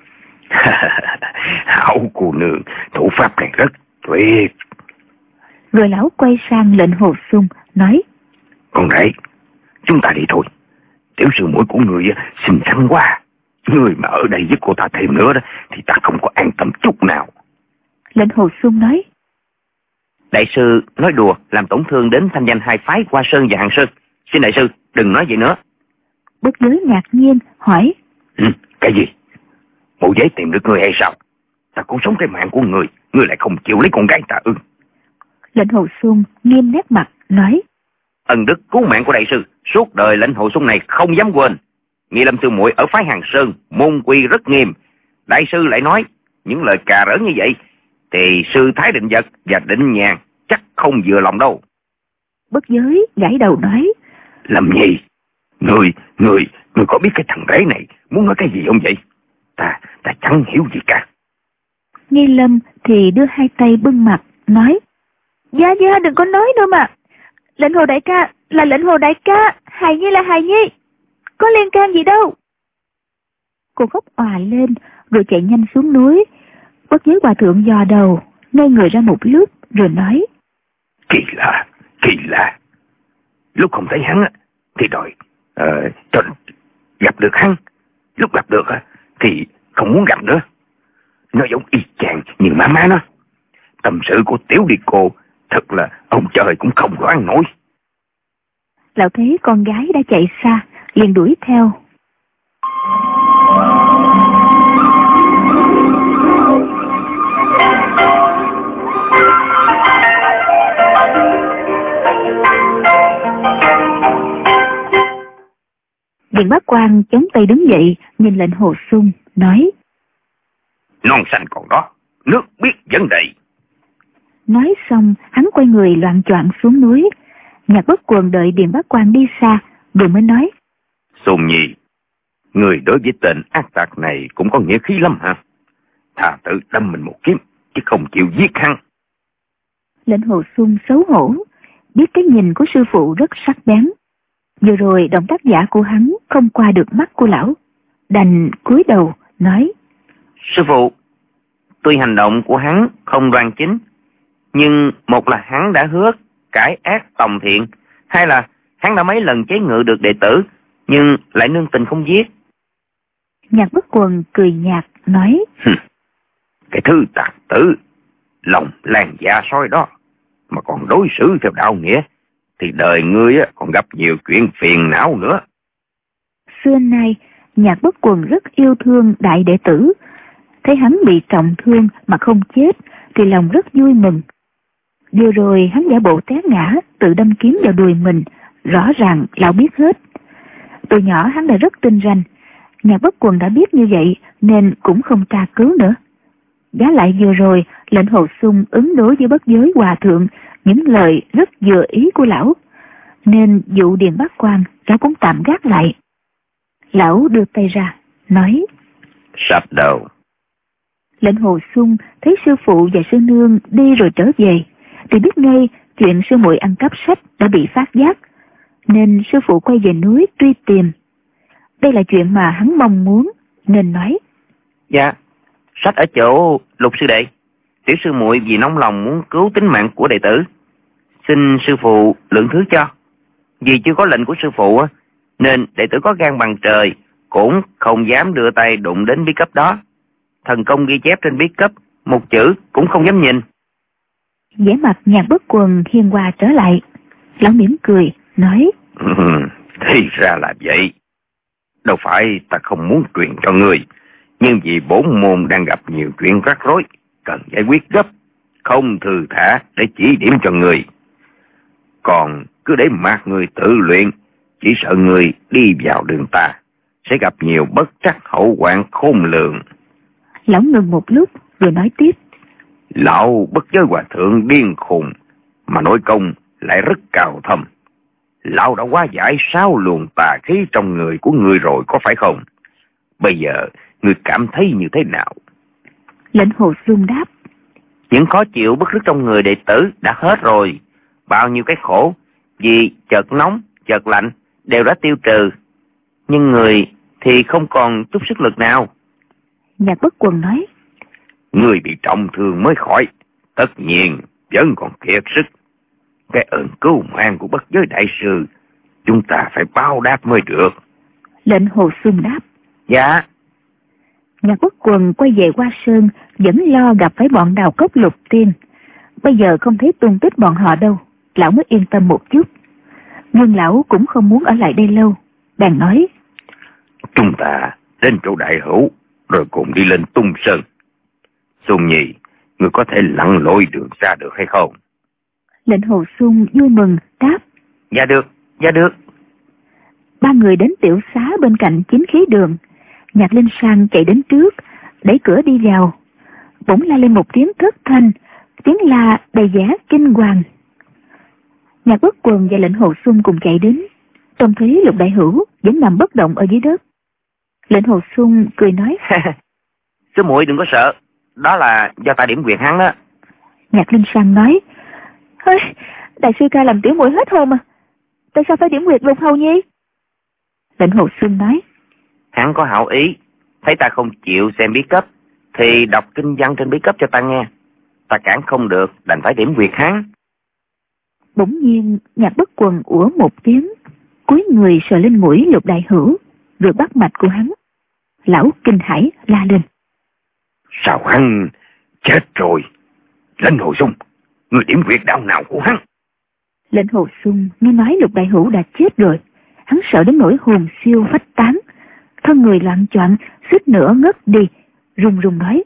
Hảo cô nương, thủ pháp này rất tuyệt. Rồi lão quay sang lệnh Hồ Xung nói: Con rể, chúng ta đi thôi. Tiểu sư muội của người xinh xắn quá, người mà ở đây với cô ta thêm nữa đó thì ta không có an tâm chút nào. Lệnh Hồ Xung nói: Đại sư nói đùa làm tổn thương đến thanh danh hai phái Hoa Sơn và Hàng Sơn, xin đại sư đừng nói vậy nữa. Bất Giới ngạc nhiên hỏi: Ừ, cái gì? Mộ Giới tìm được người hay sao? Ta cũng sống cái mạng của người, người lại không chịu lấy con gái ta ư? Lệnh Hồ Xung nghiêm nét mặt nói: Ân đức cứu mạng của đại sư suốt đời lệnh Hồ Xung này không dám quên. Nghi Lâm sư muội ở phái Hàng Sơn môn quy rất nghiêm, đại sư lại nói những lời cà rỡn như vậy thì sư Thái Định Vật và Định Nhàn chắc không vừa lòng đâu. Bất Giới gãi đầu nói: Lâm Nhi, người, người, người có biết cái thằng rể này muốn nói cái gì không vậy? Ta, ta chẳng hiểu gì cả. Nghi Lâm thì đưa hai tay bưng mặt nói: Gia Gia đừng có nói nữa mà. Lệnh Hồ đại ca là lệnh Hồ đại ca, hài nhi là hài nhi, có liên can gì đâu. Cô khóc òa lên rồi chạy nhanh xuống núi. Bất Giới Hòa Thượng dò đầu, ngây người ra một lúc rồi nói: Kỳ lạ, kỳ lạ. Lúc không thấy hắn thì đòi uh, cho gặp được hắn, lúc gặp được thì không muốn gặp nữa. Nó giống y chang như má má nó. Tâm sự của tiểu đi cô thật là ông trời cũng không đoán nổi. Lão thấy con gái đã chạy xa, liền đuổi theo. Điền Bá Quang chống tay đứng dậy, nhìn lệnh Hồ Xung nói: Non xanh còn đó, nước biết dẫn đầy. Nói xong hắn quay người loạng choạng xuống núi. Nhạc Bất Quần đợi Điền Bá Quang đi xa rồi mới nói: Xung Nhi, người đối với tên ác tặc này cũng có nghĩa khí lắm hả? Thà tự đâm mình một kiếm chứ không chịu giết hắn. Lệnh Hồ Xung xấu hổ, biết cái nhìn của sư phụ rất sắc bén. Vừa rồi động tác giả của hắn không qua được mắt của lão, đành cúi đầu nói: Sư phụ, tuy hành động của hắn không đoan chính, nhưng một là hắn đã hứa cải ác tòng thiện, hay là hắn đã mấy lần chế ngự được đệ tử nhưng lại nương tình không giết? Nhạc Bất Quần cười nhạt nói: Cái thứ tặc tử, lòng làn da sói đó, mà còn đối xử theo đạo nghĩa, thì đời ngươi còn gặp nhiều chuyện phiền não nữa. Xưa nay Nhạc Bất Quần rất yêu thương đại đệ tử, thấy hắn bị trọng thương mà không chết thì lòng rất vui mừng. Vừa rồi hắn giả bộ té ngã, tự đâm kiếm vào đùi mình, rõ ràng lão biết hết. Từ nhỏ hắn đã rất tinh ranh, Nhạc Bất Quần đã biết như vậy nên cũng không tra cứu nữa. Giá lại vừa rồi lệnh Hồ Xung ứng đối với Bất Giới Hòa Thượng những lời rất vừa ý của lão, nên vụ Điền Bác Quan lão cũng tạm gác lại. Lão đưa tay ra nói: Sắp đầu. Lệnh Hồ Xung thấy sư phụ và sư nương đi rồi trở về thì biết ngay chuyện sư muội ăn cắp sách đã bị phát giác, nên sư phụ quay về núi truy tìm. Đây là chuyện mà hắn mong muốn nên nói: Dạ, sách ở chỗ Lục sư đệ. Tiểu sư muội vì nóng lòng muốn cứu tính mạng của đệ tử, xin sư phụ lượng thứ cho. Vì chưa có lệnh của sư phụ nên đệ tử có gan bằng trời cũng không dám đưa tay đụng đến bí cấp đó. Thần công ghi chép trên bí cấp một chữ cũng không dám nhìn. Vẻ mặt Nhạc Bất Quần hiền hòa trở lại. Lão mỉm cười nói: Thì ra là vậy. Đâu phải ta không muốn truyền cho người, nhưng vì bổn môn đang gặp nhiều chuyện rắc rối, cần giải quyết gấp, không thư thả để chỉ điểm cho người. Còn cứ để mặc người tự luyện, chỉ sợ người đi vào đường ta sẽ gặp nhiều bất trắc hậu hoạn khôn lường. Lão ngừng một lúc rồi nói tiếp: Lão Bất Giới Hòa Thượng điên khùng, mà nội công lại rất cao thâm. Lão đã hóa giải sáu luồng tà khí trong người của người rồi, có phải không? Bây giờ người cảm thấy như thế nào? Lệnh Hồ Xung đáp: Những khó chịu bức rứt trong người đệ tử đã hết rồi. Bao nhiêu cái khổ vì chợt nóng chợt lạnh đều đã tiêu trừ, nhưng người thì không còn chút sức lực nào. Nhạc Bất Quần nói: Người bị trọng thương mới khỏi, tất nhiên vẫn còn kiệt sức. Cái ơn cứu mạng của Bất Giới đại sư chúng ta phải báo đáp mới được. Lệnh Hồ Xung đáp: Dạ. Nhạc Bất Quần quay về Hoa Sơn vẫn lo gặp phải bọn Đào Cốc Lục Tiên. Bây giờ không thấy tung tích bọn họ đâu, lão mới yên tâm một chút. Nhưng lão cũng không muốn ở lại đây lâu, bèn nói: Chúng ta đến chỗ đại hữu rồi cùng đi lên Tung Sơn. Xuân Nhi, người có thể lặn lội đường xa được hay không? Lệnh Hồ Xung vui mừng đáp: Dạ được, dạ được. Ba người đến tiểu xá bên cạnh Chính Khí Đường. Nhạc Linh Sang chạy đến trước, đẩy cửa đi vào. Bỗng la lên một tiếng thất thanh, tiếng la đầy vẻ kinh hoàng. Nhạc Bất Quần và Lệnh Hồ Xung cùng chạy đến, trông thấy Lục đại hữu vẫn nằm bất động ở dưới đất. Lệnh Hồ Xung cười nói: Sư muội đừng có sợ, đó là do ta điểm quyệt hắn đó. Nhạc Linh Sang nói: Ôi, đại sư ca làm tiểu muội hết hồn mà, tại sao phải điểm quyệt Lục hầu nhi? Lệnh Hồ Xung nói: Hắn có hảo ý, thấy ta không chịu xem bí cấp thì đọc kinh văn trên bí cấp cho ta nghe. Ta cản không được, đành phải điểm quyệt hắn. Bỗng nhiên Nhạc Bất Quần ủa một tiếng, cúi người sờ lên mũi Lục đại hữu, rồi bắt mạch của hắn. Lão kinh hãi la lên: Sao hắn chết rồi? Lệnh Hồ Xung, người điểm quyệt đạo nào của hắn? Lệnh Hồ Xung nghe nói Lục đại hữu đã chết rồi, hắn sợ đến nỗi hồn siêu phách tán, thân người loạn choạng, suýt nữa ngất đi, run run nói: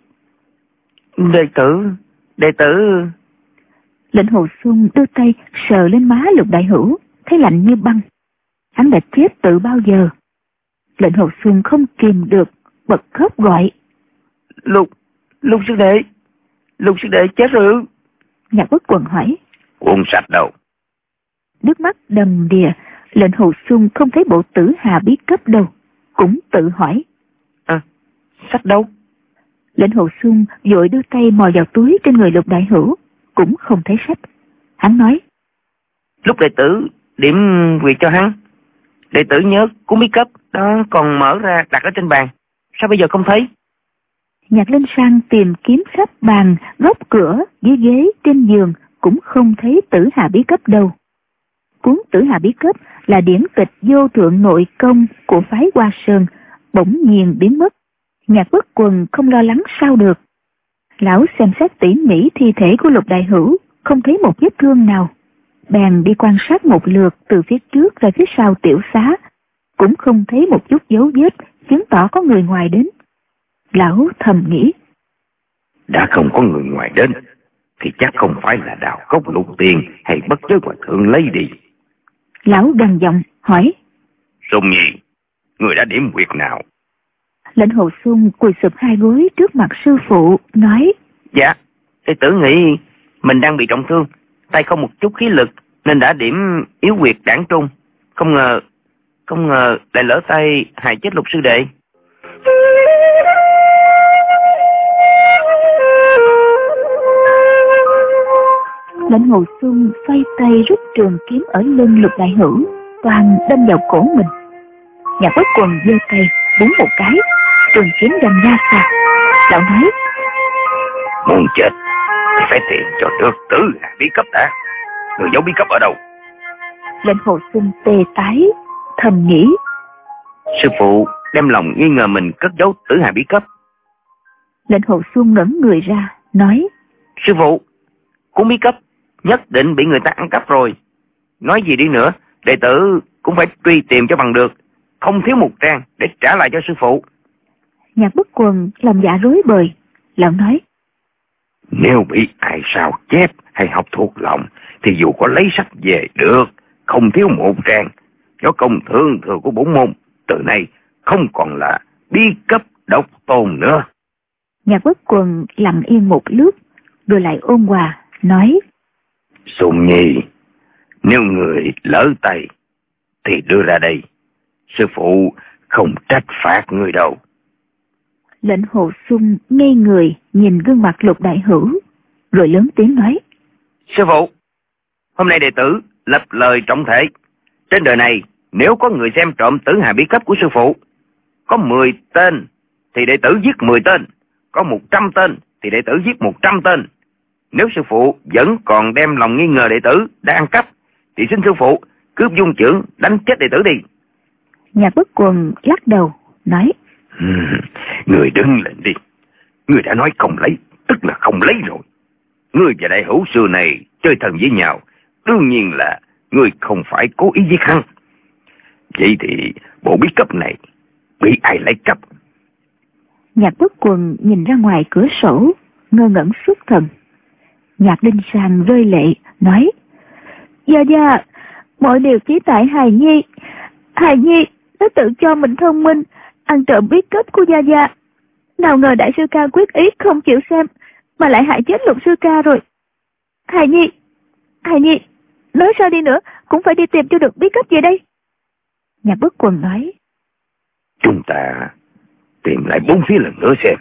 Đệ tử, đệ tử. Lệnh Hồ Xung đưa tay sờ lên má Lục đại hữu, thấy lạnh như băng. Hắn đã chết từ bao giờ? Lệnh Hồ Xung không kìm được, bật khóc gọi: Lục, Lục sư đệ, Lục sư đệ chết rồi. Nhạc Bất Quần hỏi: Uống sạch đâu? Nước mắt đầm đìa. Lệnh Hồ Xung không thấy bộ Tử Hà bí cấp đâu, cũng tự hỏi: À, sách đâu? Lệnh Hồ Xung vội đưa tay mò vào túi trên người Lục đại hữu, cũng không thấy sách. Hắn nói: Lúc đệ tử điểm quyệt cho hắn, đệ tử nhớ cuốn bí cấp đó còn mở ra đặt ở trên bàn, sao bây giờ không thấy? Nhạc Linh Sang tìm kiếm khắp bàn, góc cửa, dưới ghế, trên giường, cũng không thấy Tử Hà Bí Cấp đâu. Cuốn Tử Hà Bí Cấp là điển tịch vô thượng nội công của phái Hoa Sơn, bỗng nhiên biến mất. Nhạc Bất Quần không lo lắng sao được. Lão xem xét tỉ mỉ thi thể của Lục Đại Hữu, không thấy một vết thương nào. Bèn đi quan sát một lượt từ phía trước ra phía sau tiểu xá, cũng không thấy một chút dấu vết chứng tỏ có người ngoài đến. Lão thầm nghĩ, đã không có người ngoài đến thì chắc không phải là Đào Cốc Lục Tiên hay Bất Giới Hòa Thượng lấy đi. Lão gằn giọng hỏi, Sùng Nhi, người đã điểm huyệt nào? Lệnh Hồ Xuân quỳ sụp hai gối trước mặt sư phụ, nói, Dạ, đệ tử nghĩ mình đang bị trọng thương, tay không một chút khí lực, nên đã điểm yếu huyệt đảng trung. Không ngờ, không ngờ lại lỡ tay hại chết Lục sư đệ. Lệnh Hồ Xuân xoay tay rút trường kiếm ở lưng Lục Đại Hữu, toàn đâm vào cổ mình. Nhạc Bất Quần giơ tay búng một cái, trường kiếm đâm ra xa. Lão nói, muốn chết thì phải tìm cho được Tử Hà Bí Cấp đã. Người giấu bí cấp ở đâu? Lệnh Hồ Xuân tê tái, thầm nghĩ, Sư phụ đem lòng nghi ngờ mình cất giấu Tử Hà Bí Cấp. Lệnh Hồ Xuân ngẩng người ra, nói, Sư phụ, cuốn bí cấp nhất định bị người ta ăn cắp rồi. Nói gì đi nữa, đệ tử cũng phải truy tìm cho bằng được, không thiếu một trang để trả lại cho sư phụ. Nhạc Bất Quần làm dạ rối bời. Lão nói, nếu bị ai sao chép hay học thuộc lòng thì dù có lấy sách về được, không thiếu một trang. Do công thương thừa của bổn môn từ nay không còn là bí cấp độc tôn nữa. Nhạc Bất Quần lặng yên một lúc, rồi lại ôn hòa nói, Sùng Nhi, nếu người lỡ tay thì đưa ra đây, sư phụ không trách phạt người đâu. Lệnh Hồ Xuân ngây người nhìn gương mặt Lục Đại Hữu, rồi lớn tiếng nói, Sư phụ, hôm nay đệ tử lập lời trọng thể, trên đời này nếu có người xem trộm Tử Hà Bí Cấp của sư phụ, có mười tên thì đệ tử giết mười tên, có một trăm tên thì đệ tử giết một trăm tên. Nếu sư phụ vẫn còn đem lòng nghi ngờ đệ tử đã ăn cắp, thì xin sư phụ cướp dung chưởng đánh chết đệ tử đi. Nhạc Bất Quần lắc đầu nói, Người đứng lên đi. Người đã nói không lấy, tức là không lấy rồi. Người và Đại Hữu xưa này chơi thân với nhau, đương nhiên là người không phải cố ý giết hắn. Vậy thì bộ bí cấp này bị ai lấy cắp? Nhạc Bất Quần nhìn ra ngoài cửa sổ, ngơ ngẩn xuất thần. Nhạc Đinh Sang rơi lệ, nói, Dạ dạ, mọi điều chỉ tại Hài Nhi. Hài Nhi nó tự cho mình thông minh, ăn trộm bí cấp của Gia Gia. Nào ngờ đại sư ca quyết ý không chịu xem, mà lại hại chết Lục sư ca rồi. Hài Nhi, Hài Nhi, nói sao đi nữa cũng phải đi tìm cho được bí cấp về đây. Nhạc Bất Quần nói, Chúng ta tìm lại bốn phía lần nữa xem.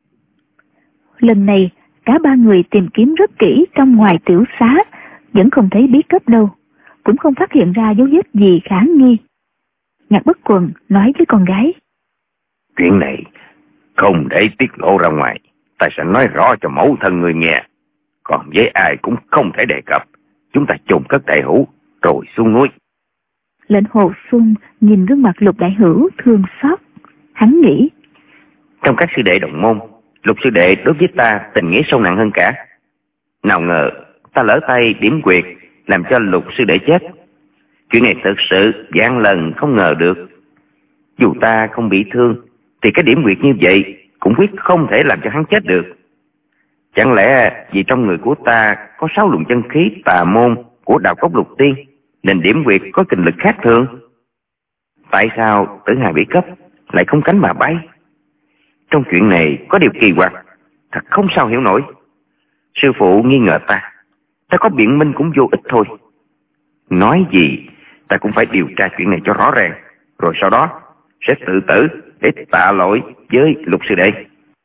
Lần này cả ba người tìm kiếm rất kỹ trong ngoài tiểu xá, vẫn không thấy bí cấp đâu, cũng không phát hiện ra dấu vết gì khả nghi. Nhạc Bất Quần nói với con gái, Chuyện này không để tiết lộ ra ngoài, ta sẽ nói rõ cho mẫu thân người nghe. Còn với ai cũng không thể đề cập. Chúng ta chôn cất Đại Hữu rồi xuống núi. Lệnh Hồ Xuân nhìn gương mặt Lục Đại Hữu thương xót. Hắn nghĩ, trong các sư đệ đồng môn, Lục sư đệ đối với ta tình nghĩa sâu nặng hơn cả. Nào ngờ ta lỡ tay điểm quyệt làm cho Lục sư đệ chết. Chuyện này thực sự vạn lần không ngờ được. Dù ta không bị thương thì cái điểm quyệt như vậy cũng quyết không thể làm cho hắn chết được. Chẳng lẽ vì trong người của ta có sáu luồng chân khí tà môn của Đào Cốc Lục Tiên nên điểm quyệt có kình lực khác thường? Tại sao Tử Hà Bí Cấp lại không cánh mà bay? Trong chuyện này có điều kỳ quặc, thật không sao hiểu nổi. Sư phụ nghi ngờ ta, ta có biện minh cũng vô ích thôi. Nói gì ta cũng phải điều tra chuyện này cho rõ ràng, rồi sau đó sẽ tự tử để tạ lỗi với Lục sư đệ.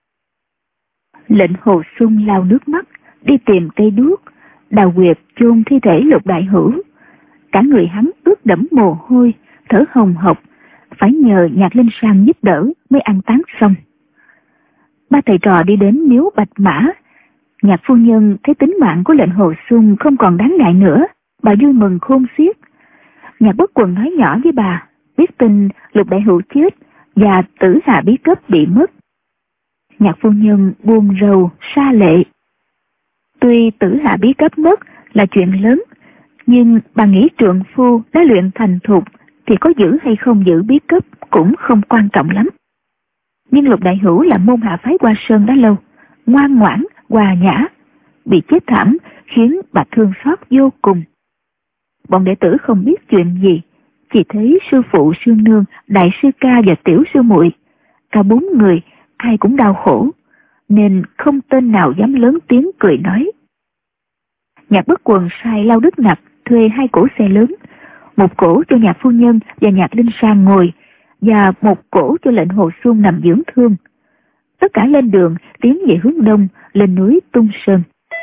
Lệnh Hồ Xuân lau nước mắt, đi tìm cây đuốc, đào huyệt chôn thi thể Lục Đại Hữu. Cả người hắn ướt đẫm mồ hôi, thở hồng hộc, phải nhờ Nhạc Linh Sang giúp đỡ mới an táng xong. Ba thầy trò đi đến miếu Bạch Mã, Nhạc phu nhân thấy tính mạng của lệnh Hồ Xuân không còn đáng ngại nữa, bà vui mừng khôn xiết. Nhạc Bất Quần nói nhỏ với bà, biết tin Lục đại hữu chết và Tử Hà bí cấp bị mất. Nhạc phu nhân buồn rầu sa lệ. Tuy Tử Hà bí cấp mất là chuyện lớn, nhưng bà nghĩ trượng phu đã luyện thành thục thì có giữ hay không giữ bí cấp cũng không quan trọng lắm. Nhưng Lục đại hữu là môn hạ phái Hoa Sơn đã lâu, ngoan ngoãn, hòa nhã, bị chết thảm khiến bà thương xót vô cùng. Bọn đệ tử không biết chuyện gì, chỉ thấy sư phụ, sư nương, đại sư ca và tiểu sư muội, cả bốn người ai cũng đau khổ, nên không tên nào dám lớn tiếng cười nói. Nhạc Bất Quần sai Lao Đức Nặc thuê hai cỗ xe lớn, một cỗ cho Nhạc phu nhân và Nhạc Linh Sang ngồi, và một cỗ cho lệnh Hồ Xuân nằm dưỡng thương. Tất cả lên đường tiến về hướng đông, lên núi Tung Sơn.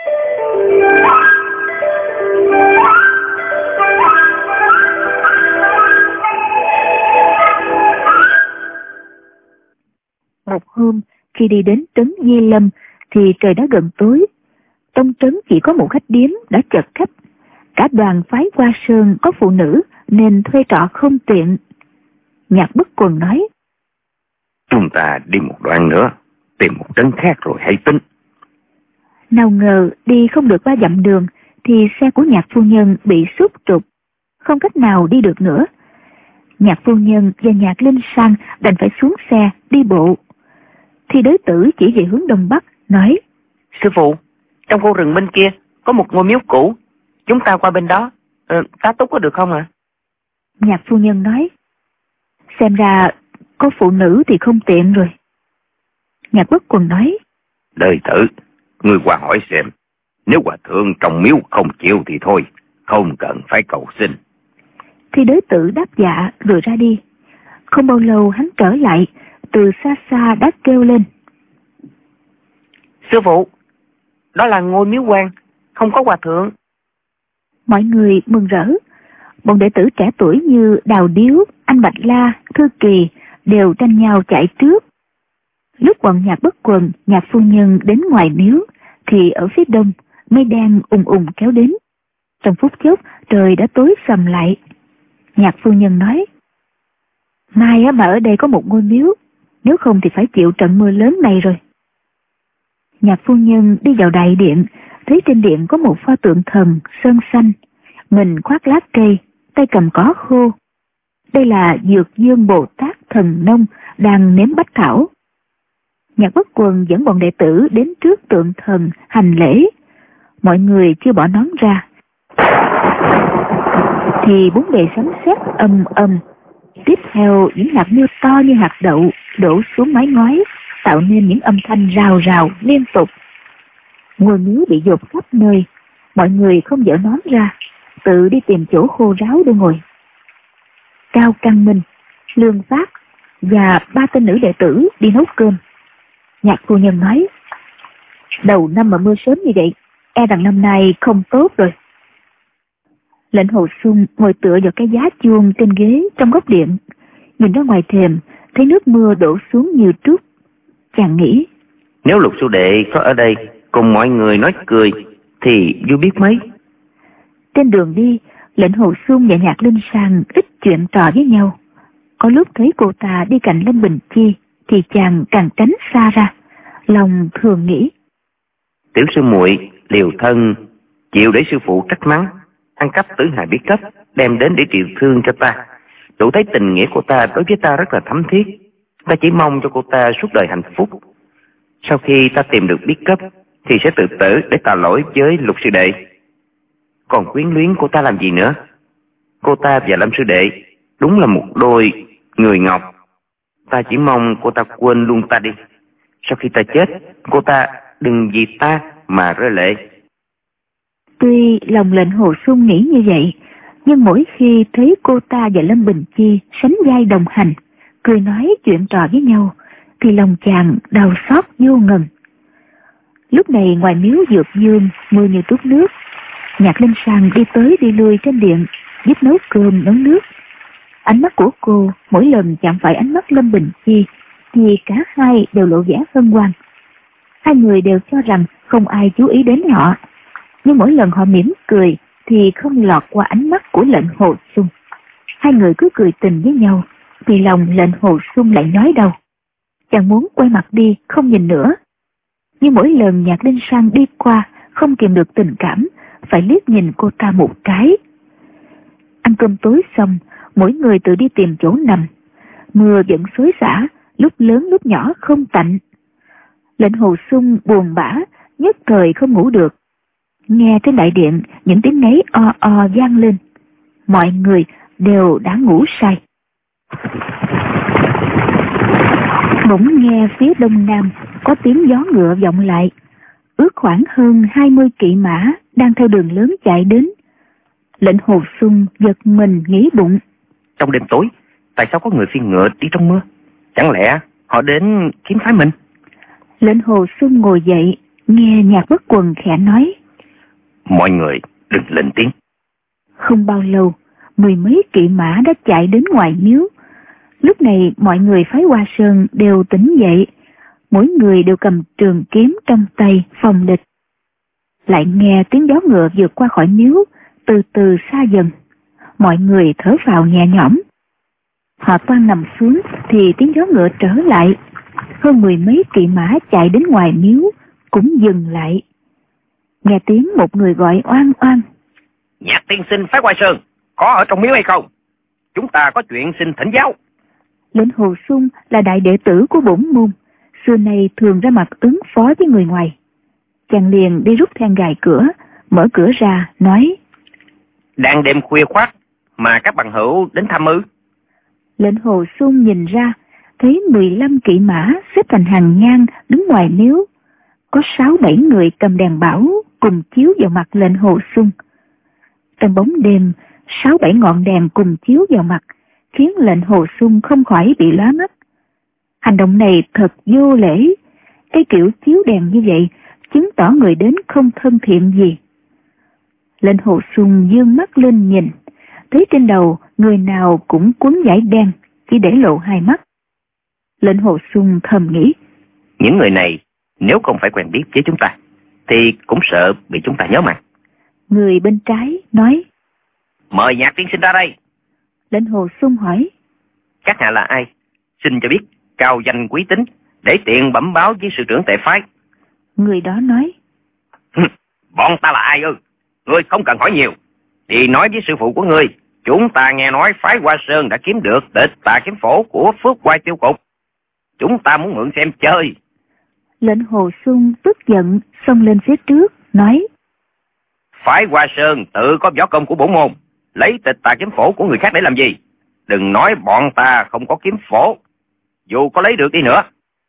Một hôm, khi đi đến trấn Di Lâm thì trời đã gần tối. Trong trấn chỉ có một khách điếm đã chật khách. Cả đoàn phái Hoa Sơn có phụ nữ nên thuê trọ không tiện. Nhạc Bất Quần nói: Chúng ta đi một đoạn nữa, tìm một trấn khác rồi hãy tính. Nào ngờ đi không được ba dặm đường thì xe của Nhạc phu nhân bị xúc trục, không cách nào đi được nữa. Nhạc phu nhân và Nhạc Linh Sang đành phải xuống xe đi bộ. Thì Đới Tử chỉ về hướng đông bắc nói: Sư phụ, trong khu rừng bên kia có một ngôi miếu cũ, chúng ta qua bên đó, ờ, tá túc có được không ạ? À? Nhạc phu nhân nói: Xem ra có phụ nữ thì không tiện rồi. Nhạc Bất Quần nói: Đới Tử, ngươi qua hỏi xem, nếu hòa thượng trong miếu không chịu thì thôi, không cần phải cầu xin. Thì Đới Tử đáp dạ rồi ra đi. Không bao lâu hắn trở lại, từ xa xa đã kêu lên: Sư phụ, đó là ngôi miếu quan, không có hòa thượng. Mọi người mừng rỡ. Bọn đệ tử trẻ tuổi như Đào Điếu, Anh Bạch La, Thư Kỳ đều tranh nhau chạy trước. Lúc bọn Nhạc Bất Quần, Nhạc phu nhân đến ngoài miếu thì ở phía đông mây đen ùng ùng kéo đến. Trong phút chốc trời đã tối sầm lại. Nhạc phu nhân nói: Mai á mà ở đây có một ngôi miếu, nếu không thì phải chịu trận mưa lớn này rồi. Nhạc phu nhân đi vào đại điện, thấy trên điện có một pho tượng thần sơn xanh, mình khoác lá cây, tay cầm cỏ khô. Đây là Dược Dương Bồ Tát Thần Nông đang nếm bách thảo. Nhạc Bất Quần dẫn bọn đệ tử đến trước tượng thần hành lễ. Mọi người chưa bỏ nón ra thì bốn bề sấm sét ầm ầm. Tiếp theo những hạt mưa to như hạt đậu đổ xuống mái ngói, tạo nên những âm thanh rào rào liên tục. Ngôi miếu bị dột khắp nơi, mọi người không dỡ nón ra, tự đi tìm chỗ khô ráo để ngồi. Cao Căn Minh, Lương Phát và ba tên nữ đệ tử đi nấu cơm. Nhạc phu nhân nói: Đầu năm mà mưa sớm như vậy, e rằng năm nay không tốt rồi. Lệnh Hồ Xuân ngồi tựa vào cái giá chuông trên ghế trong góc điện, nhìn ra ngoài thềm thấy nước mưa đổ xuống như trút. Chàng nghĩ: Nếu Lục sư đệ có ở đây cùng mọi người nói cười thì vui biết mấy. Trên đường đi, Lệnh Hồ Xuân và Nhạc Linh Sang ít chuyện trò với nhau. Có lúc thấy cô ta đi cạnh Lâm Bình Chi thì chàng càng tránh xa ra, lòng thường nghĩ: Tiểu sư muội liều thân chịu để sư phụ trách mắng, ăn cắp Tử Hà bí cấp đem đến để trị thương cho ta, đủ thấy tình nghĩa của ta đối với ta rất là thấm thiết. Ta chỉ mong cho cô ta suốt đời hạnh phúc. Sau khi ta tìm được bí cấp thì sẽ tự tử để tạ lỗi với Lục sư đệ. Còn quyến luyến cô ta làm gì nữa? Cô ta và Lâm sư đệ đúng là một đôi người ngọc. Ta chỉ mong cô ta quên luôn ta đi. Sau khi ta chết, cô ta đừng vì ta mà rơi lệ. Tuy lòng Lệnh Hồ Xuân nghĩ như vậy, nhưng mỗi khi thấy cô ta và Lâm Bình Chi sánh vai đồng hành, cười nói chuyện trò với nhau, thì lòng chàng đau xót vô ngần. Lúc này ngoài miếu Dược Dương mưa như trút nước. Nhạc Linh Sang đi tới đi lui trên điện, giúp nấu cơm nấu nước. Ánh mắt của cô mỗi lần chạm phải ánh mắt Lâm Bình Chi thì cả hai đều lộ vẻ hân hoan. Hai người đều cho rằng không ai chú ý đến họ. Nhưng mỗi lần họ mỉm cười thì không lọt qua ánh mắt của lệnh Hồ Xuân. Hai người cứ cười tình với nhau, thì lòng lệnh Hồ Xuân lại nhói đau. Chàng muốn quay mặt đi, không nhìn nữa. Nhưng mỗi lần Nhạc Đinh Sang đi qua, không kìm được tình cảm, phải liếc nhìn cô ta một cái. Ăn cơm tối xong, mỗi người tự đi tìm chỗ nằm. Mưa vẫn xối xả, lúc lớn lúc nhỏ không tạnh. Lệnh Hồ Xuân buồn bã, nhất thời không ngủ được. Nghe trên đại điện những tiếng ngáy o o vang lên. Mọi người đều đã ngủ say. Bỗng nghe phía đông nam có tiếng gió ngựa vọng lại. Ước khoảng hơn hai mươi kỵ mã đang theo đường lớn chạy đến. Lệnh Hồ Xuân giật mình nghĩ bụng. Trong đêm tối, tại sao có người phi ngựa đi trong mưa? Chẳng lẽ họ đến kiếm phái mình? Lệnh Hồ Xuân ngồi dậy, nghe Nhạc Bất Quần khẽ nói. Mọi người đừng lên tiếng. Không bao lâu, mười mấy kỵ mã đã chạy đến ngoài miếu. Lúc này mọi người phái Hoa Sơn đều tỉnh dậy. Mỗi người đều cầm trường kiếm trong tay phòng địch. Lại nghe tiếng gió ngựa vượt qua khỏi miếu, từ từ xa dần. Mọi người thở phào nhẹ nhõm. Họ toan nằm xuống thì tiếng gió ngựa trở lại. Hơn mười mấy kỵ mã chạy đến ngoài miếu cũng dừng lại. Nghe tiếng một người gọi oan oan. Nhạc tiên sinh phái Hoa Sơn có ở trong miếu hay không? Chúng ta có chuyện xin thỉnh giáo. Lệnh Hồ Xuân là đại đệ tử của bổn môn, xưa nay thường ra mặt ứng phó với người ngoài. Chàng liền đi rút then gài cửa, mở cửa ra, nói. Đang đêm khuya khoắt mà các bằng hữu đến thăm ư? Lệnh Hồ Xuân nhìn ra, thấy mười lăm kỵ mã xếp thành hàng ngang đứng ngoài miếu. Có sáu bảy người cầm đèn bảo cùng chiếu vào mặt lệnh Hồ Xuân. Trong bóng đêm, sáu bảy ngọn đèn cùng chiếu vào mặt, khiến lệnh Hồ Xuân không khỏi bị lóa mắt. Hành động này thật vô lễ. Cái kiểu chiếu đèn như vậy chứng tỏ người đến không thân thiện gì. Lệnh Hồ Xuân dương mắt lên nhìn, thấy trên đầu người nào cũng quấn vải đen, chỉ để lộ hai mắt. Lệnh Hồ Xuân thầm nghĩ. Những người này nếu không phải quen biết với chúng ta thì cũng sợ bị chúng ta nhớ mặt. Người bên trái nói. Mời Nhạc tiên sinh ra đây. Lệnh Hồ Xuân hỏi. Các hạ là ai? Xin cho biết cao danh quý tính, để tiện bẩm báo với sự trưởng tệ phái. Người đó nói. Bọn ta là ai ư? Ngươi không cần hỏi nhiều. Đi nói với sư phụ của ngươi. Chúng ta nghe nói phái Hoa Sơn đã kiếm được tịch Tà Kiếm Phổ của Phước Hoài Tiêu Cục. Chúng ta muốn mượn xem chơi. Lệnh Hồ Xuân tức giận xông lên phía trước, nói. Phái Hoa Sơn tự có võ công của bổn môn, lấy tịch Tà Kiếm Phổ của người khác để làm gì? Đừng nói bọn ta không có kiếm phổ. Dù có lấy được đi nữa,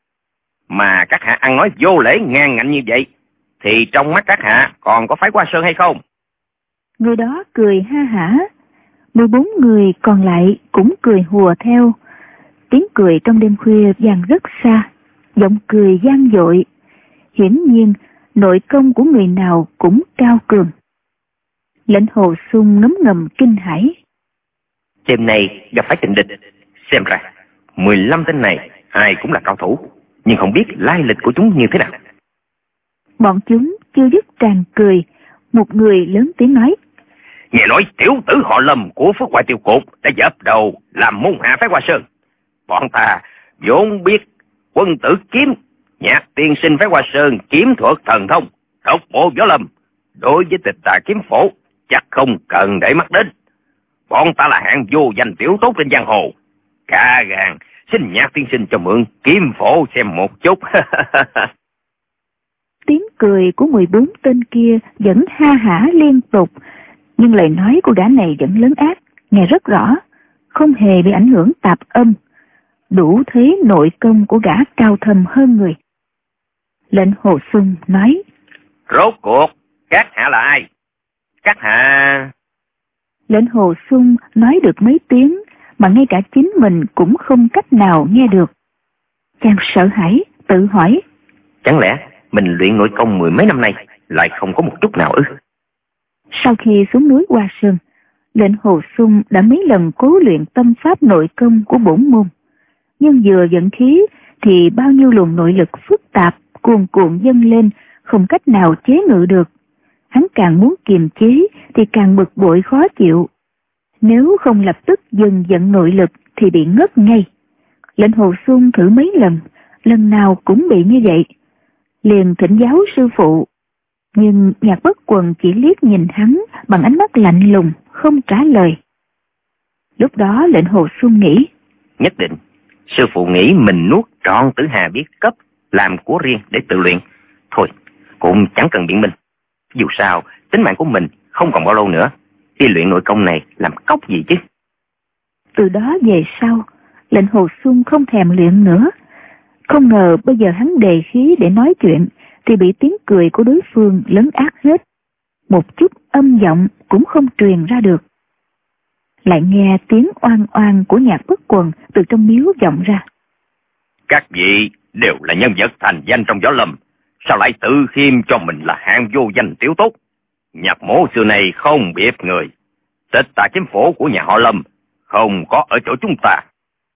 mà các hạ ăn nói vô lễ ngang ngạnh như vậy, thì trong mắt các hạ còn có phái Hoa Sơn hay không? Người đó cười ha hả. Mười bốn người còn lại cũng cười hùa theo. Tiếng cười trong đêm khuya vang rất xa, giọng cười vang dội. Hiển nhiên nội công của người nào cũng cao cường. Lệnh Hồ Xuân ngấm ngầm kinh hãi. Đêm nay gặp phải kình địch, xem ra mười lăm tên này ai cũng là cao thủ, nhưng không biết lai lịch của chúng như thế nào. Bọn chúng chưa dứt tràn cười, một người lớn tiếng nói. Nghe nói tiểu tử họ Lâm của Phước Hoài Tiêu Cục đã dập đầu làm môn hạ phái Hoa Sơn. Bọn ta vốn biết quân tử kiếm, Nhạc tiên sinh phái Hoa Sơn kiếm thuật thần thông, độc bộ võ lâm, đối với tịch Tà Kiếm Phổ chắc không cần để mắt đến. Bọn ta là hạng vô danh tiểu tốt trên giang hồ. Cả gan xin Nhạc tiên sinh cho mượn kiếm phổ xem một chút. Tiếng cười của mười bốn tên kia vẫn ha hả liên tục, nhưng lời nói của gã này vẫn lớn ác, nghe rất rõ, không hề bị ảnh hưởng tạp âm, đủ thấy nội công của gã cao thâm hơn người. Lệnh Hồ Xuân nói. Rốt cuộc các hạ là ai? Các hạ... Lệnh Hồ Xuân nói được mấy tiếng mà ngay cả chính mình cũng không cách nào nghe được. Chàng sợ hãi, tự hỏi. Chẳng lẽ mình luyện nội công mười mấy năm nay lại không có một chút nào ư? Sau khi xuống núi Hoa Sơn, Lệnh Hồ Xuân đã mấy lần cố luyện tâm pháp nội công của bổn môn. Nhưng vừa vận khí thì bao nhiêu luồng nội lực phức tạp cuồn cuộn dâng lên, không cách nào chế ngự được. Hắn càng muốn kiềm chế thì càng bực bội khó chịu. Nếu không lập tức dừng giận nội lực thì bị ngất ngay. Lệnh Hồ Xuân thử mấy lần, lần nào cũng bị như vậy. Liền thỉnh giáo sư phụ, nhưng Nhạc Bất Quần chỉ liếc nhìn hắn bằng ánh mắt lạnh lùng, không trả lời. Lúc đó Lệnh Hồ Xuân nghĩ, nhất định sư phụ nghĩ mình nuốt trọn Tử Hà Bí Cấp làm của riêng để tự luyện. Thôi, cũng chẳng cần biện minh. Dù sao, tính mạng của mình không còn bao lâu nữa. Đi luyện nội công này làm cốc gì chứ. Từ đó về sau, Lệnh Hồ Xuân không thèm luyện nữa. Không ngờ bây giờ hắn đề khí để nói chuyện thì bị tiếng cười của đối phương lấn át hết. Một chút âm giọng cũng không truyền ra được. Lại nghe tiếng oan oan của Nhạc Bất Quần từ trong miếu vọng ra. Các vị đều là nhân vật thành danh trong võ lâm, sao lại tự khiêm cho mình là hạng vô danh tiểu tốt? Nhạc mổ xưa này không biết người, tịch tà kiếm phổ của nhà họ Lâm không có ở chỗ chúng ta.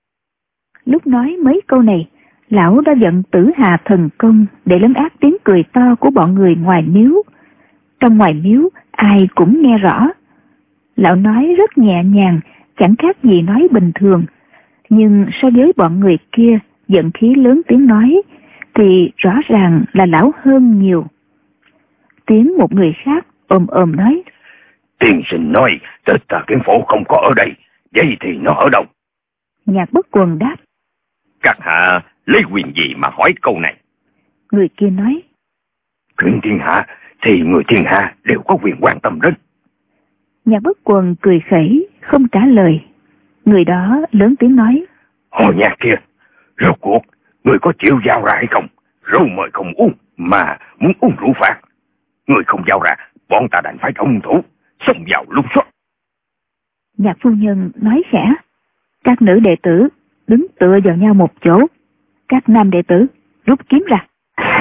Lúc nói mấy câu này, lão đã vận Tử Hà thần công để lấn át tiếng cười to của bọn người ngoài miếu. Trong ngoài miếu ai cũng nghe rõ. Lão nói rất nhẹ nhàng, chẳng khác gì nói bình thường. Nhưng so với bọn người kia giận khí lớn tiếng nói thì rõ ràng là lão hơn nhiều. Tiếng một người khác ồm ồm nói, Tiên sinh nói tịch tà kiếm phổ không có ở đây, vậy thì nó ở đâu? Nhạc Bất Quần đáp, các hạ lấy quyền gì mà hỏi câu này? Người kia nói, Chuyện thiên hạ thì người thiên hạ đều có quyền quan tâm đến. Nhạc Bất Quần cười khẩy không trả lời. Người đó lớn tiếng nói, Hồ Nhạc kia, rốt cuộc người có chịu giao ra hay không? Rượu mời không uống mà muốn uống rượu phạt. Người không giao ra, bọn ta đành phải động thủ, xông vào lục soát. Nhạc phu nhân nói khẽ, các nữ đệ tử đứng tựa vào nhau một chỗ. Các nam đệ tử rút kiếm ra.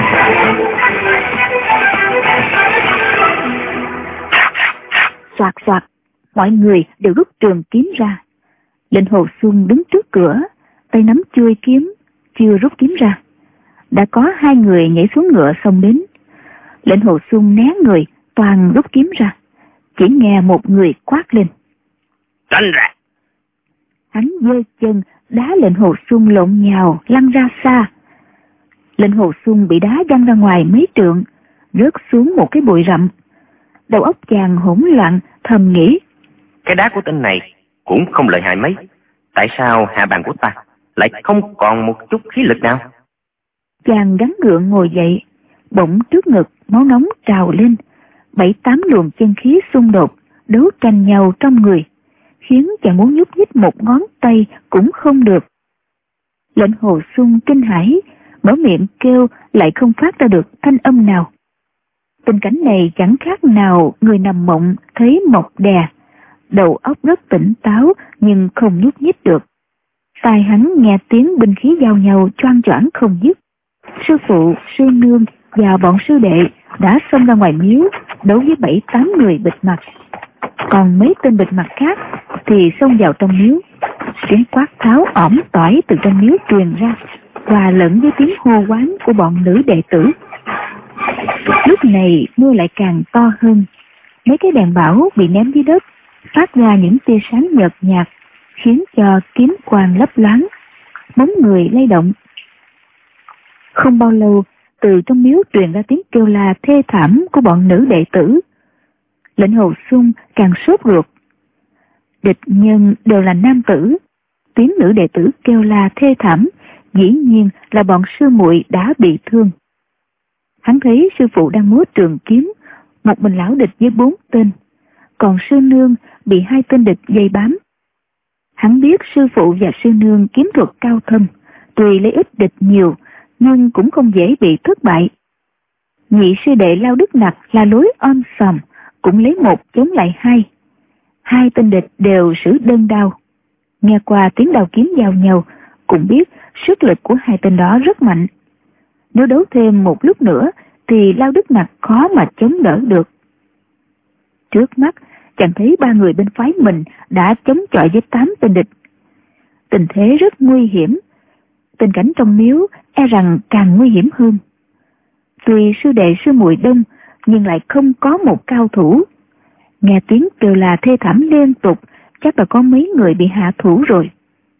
Soạt soạt, mọi người đều rút trường kiếm ra. Lệnh Hồ Xuân đứng trước cửa, tay nắm chuôi kiếm, chưa rút kiếm ra. Đã có hai người nhảy xuống ngựa xông đến. Lệnh Hồ Xuân né người, toàn rút kiếm ra. Chỉ nghe một người quát lên, Tránh ra! Hắn giơ chân đá Lệnh Hồ Xuân lộn nhào lăn ra xa. Lệnh Hồ Xuân bị đá văng ra ngoài mấy trượng, rớt xuống một cái bụi rậm. Đầu óc chàng hỗn loạn, thầm nghĩ, Cái đá của tên này cũng không lợi hại mấy. Tại sao hạ bàn của ta lại không còn một chút khí lực nào? Chàng gắng gượng ngồi dậy, bỗng trước ngực máu nóng trào lên, bảy tám luồng chân khí xung đột, đấu tranh nhau trong người, khiến chàng muốn nhúc nhích một ngón tay cũng không được. Lệnh Hồ Xuân kinh hãi, mở miệng kêu lại không phát ra được thanh âm nào. Tình cảnh này chẳng khác nào người nằm mộng thấy mọc đè, đầu óc rất tỉnh táo nhưng không nhúc nhích được. Tai hắn nghe tiếng binh khí giao nhau choang choảng không dứt. Sư phụ, sư nương và bọn sư đệ đã xông ra ngoài miếu đấu với bảy tám người bịt mặt. Còn mấy tên bịt mặt khác thì xông vào trong miếu. Tiếng quát tháo ỏm tỏi từ trong miếu truyền ra, và lẫn với tiếng hô quán của bọn nữ đệ tử. Lúc này mưa lại càng to hơn. Mấy cái đèn bão bị ném dưới đất, phát ra những tia sáng nhợt nhạt, khiến cho kiếm quang lấp loáng, bóng người lay động. Không bao lâu, từ trong miếu truyền ra tiếng kêu la thê thảm của bọn nữ đệ tử. Lệnh Hồ Xuân càng sốt ruột. Địch nhân đều là nam tử, tiếng nữ đệ tử kêu la thê thảm, dĩ nhiên là bọn sư muội đã bị thương. Hắn thấy sư phụ đang múa trường kiếm, một mình lão địch với bốn tên, còn sư nương bị hai tên địch dây bám. Hắn biết sư phụ và sư nương kiếm thuật cao thâm, tuy lấy ít địch nhiều, nhưng cũng không dễ bị thất bại. Nhị sư đệ Lao Đức Nặc là lối om sòm, cũng lấy một chống lại hai. Hai tên địch đều sử đơn đao. Nghe qua tiếng đao kiếm giao nhau, cũng biết sức lực của hai tên đó rất mạnh. Nếu đấu thêm một lúc nữa thì Lao Đức Nặc khó mà chống đỡ được. Trước mắt chẳng thấy ba người bên phái mình đã chống chọi với tám tên địch. Tình thế rất nguy hiểm. Tình cảnh trong miếu e rằng càng nguy hiểm hơn. Tuy sư đệ sư muội đông, nhưng lại không có một cao thủ. Nghe tiếng kêu là thê thảm liên tục, chắc là có mấy người bị hạ thủ rồi.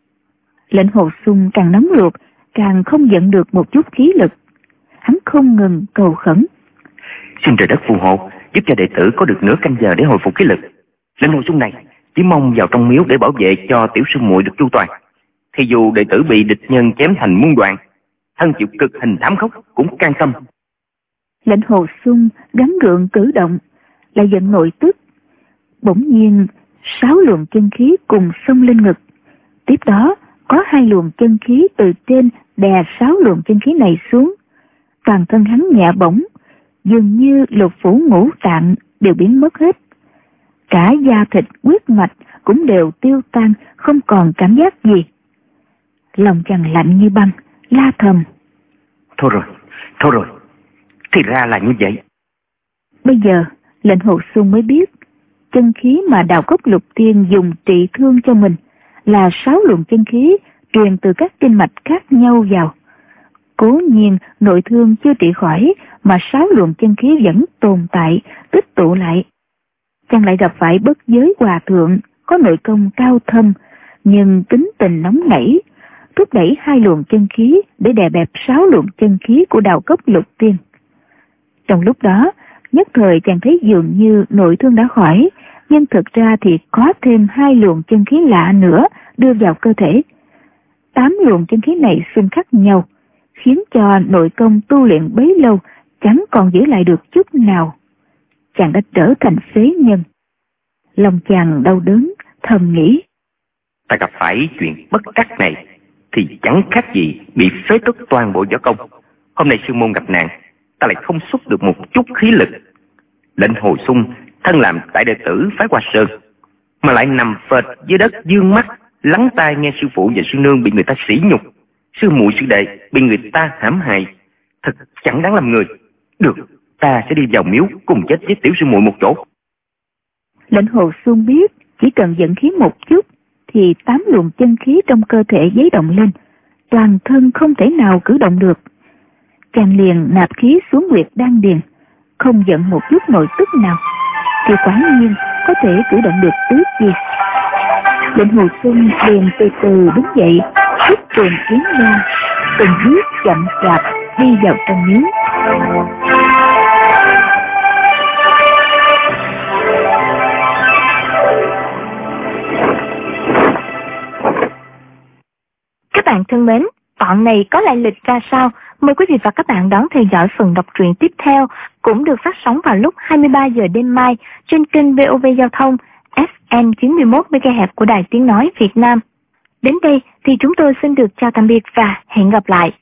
Lệnh Hồ Xung càng nóng ruột, càng không giận được một chút khí lực. Hắn không ngừng cầu khẩn: Xin trời đất phù hộ, giúp cho đệ tử có được nửa canh giờ để hồi phục khí lực. Lệnh Hồ Xung này chỉ mong vào trong miếu để bảo vệ cho tiểu sư muội được chu toàn. Thì dù đệ tử bị địch nhân chém thành muôn đoạn, thân chịu cực hình thảm khốc cũng can tâm. Lệnh Hồ Xung gắng gượng cử động, lại giận nội tức. Bỗng nhiên sáu luồng chân khí cùng xông lên ngực. Tiếp đó có hai luồng chân khí từ trên đè sáu luồng chân khí này xuống. Toàn thân hắn nhẹ bỗng, dường như lục phủ ngũ tạng đều biến mất hết. Cả da thịt huyết mạch cũng đều tiêu tan, không còn cảm giác gì. Lòng chàng lạnh như băng, la thầm: Thôi rồi, thôi rồi, thì ra là như vậy. Bây giờ Lệnh Hồ Xung mới biết, chân khí mà Đào Cốc Lục Tiên dùng trị thương cho mình là sáu luồng chân khí truyền từ các kinh mạch khác nhau vào. Cố nhiên nội thương chưa trị khỏi, mà sáu luồng chân khí vẫn tồn tại, tích tụ lại. Chàng lại gặp phải Bất Giới Hòa Thượng, có nội công cao thâm, nhưng tính tình nóng nảy, thúc đẩy hai luồng chân khí để đè bẹp sáu luồng chân khí của Đào Cốc Lục Tiên. Trong lúc đó, nhất thời chàng thấy dường như nội thương đã khỏi, nhưng thực ra thì có thêm hai luồng chân khí lạ nữa đưa vào cơ thể. Tám luồng chân khí này xung khắc nhau, khiến cho nội công tu luyện bấy lâu chẳng còn giữ lại được chút nào. Chàng đã trở thành phế nhân. Lòng chàng đau đớn, thầm nghĩ: Ta gặp phải chuyện bất trắc này thì chẳng khác gì bị phế truất toàn bộ võ công. Hôm nay sư môn gặp nạn, ta lại không xuất được một chút khí lực. Lệnh Hồ Xung thân làm đại đệ tử phái Hoa Sơn, mà lại nằm phệt dưới đất dương mắt lắng tai nghe sư phụ và sư nương bị người ta sỉ nhục, sư muội sư đệ bị người ta hãm hại, thật chẳng đáng làm người. Được, ta sẽ đi vào miếu cùng chết với tiểu sư muội một chỗ. Lệnh Hồ Xung biết chỉ cần dẫn khí một chút thì tám luồng chân khí trong cơ thể giấy động lên, toàn thân không thể nào cử động được. Chàng liền nạp khí xuống huyệt đan điền, không giận một chút nội tức nào, thì quả nhiên có thể cử động được tứ chi. Lệnh Hồ Xung liền từ từ đứng dậy, rút trường kiếm ra, từng bước chậm chạp đi vào trong miếu. Các bạn thân mến, đoạn này có lại lịch ra sao? Mời quý vị và các bạn đón theo dõi phần đọc truyện tiếp theo, cũng được phát sóng vào lúc hai mươi ba giờ đêm mai trên kênh vê o vê Giao thông ép em chín mươi mốt mê ga héc của Đài Tiếng Nói Việt Nam. Đến đây thì chúng tôi xin được chào tạm biệt và hẹn gặp lại.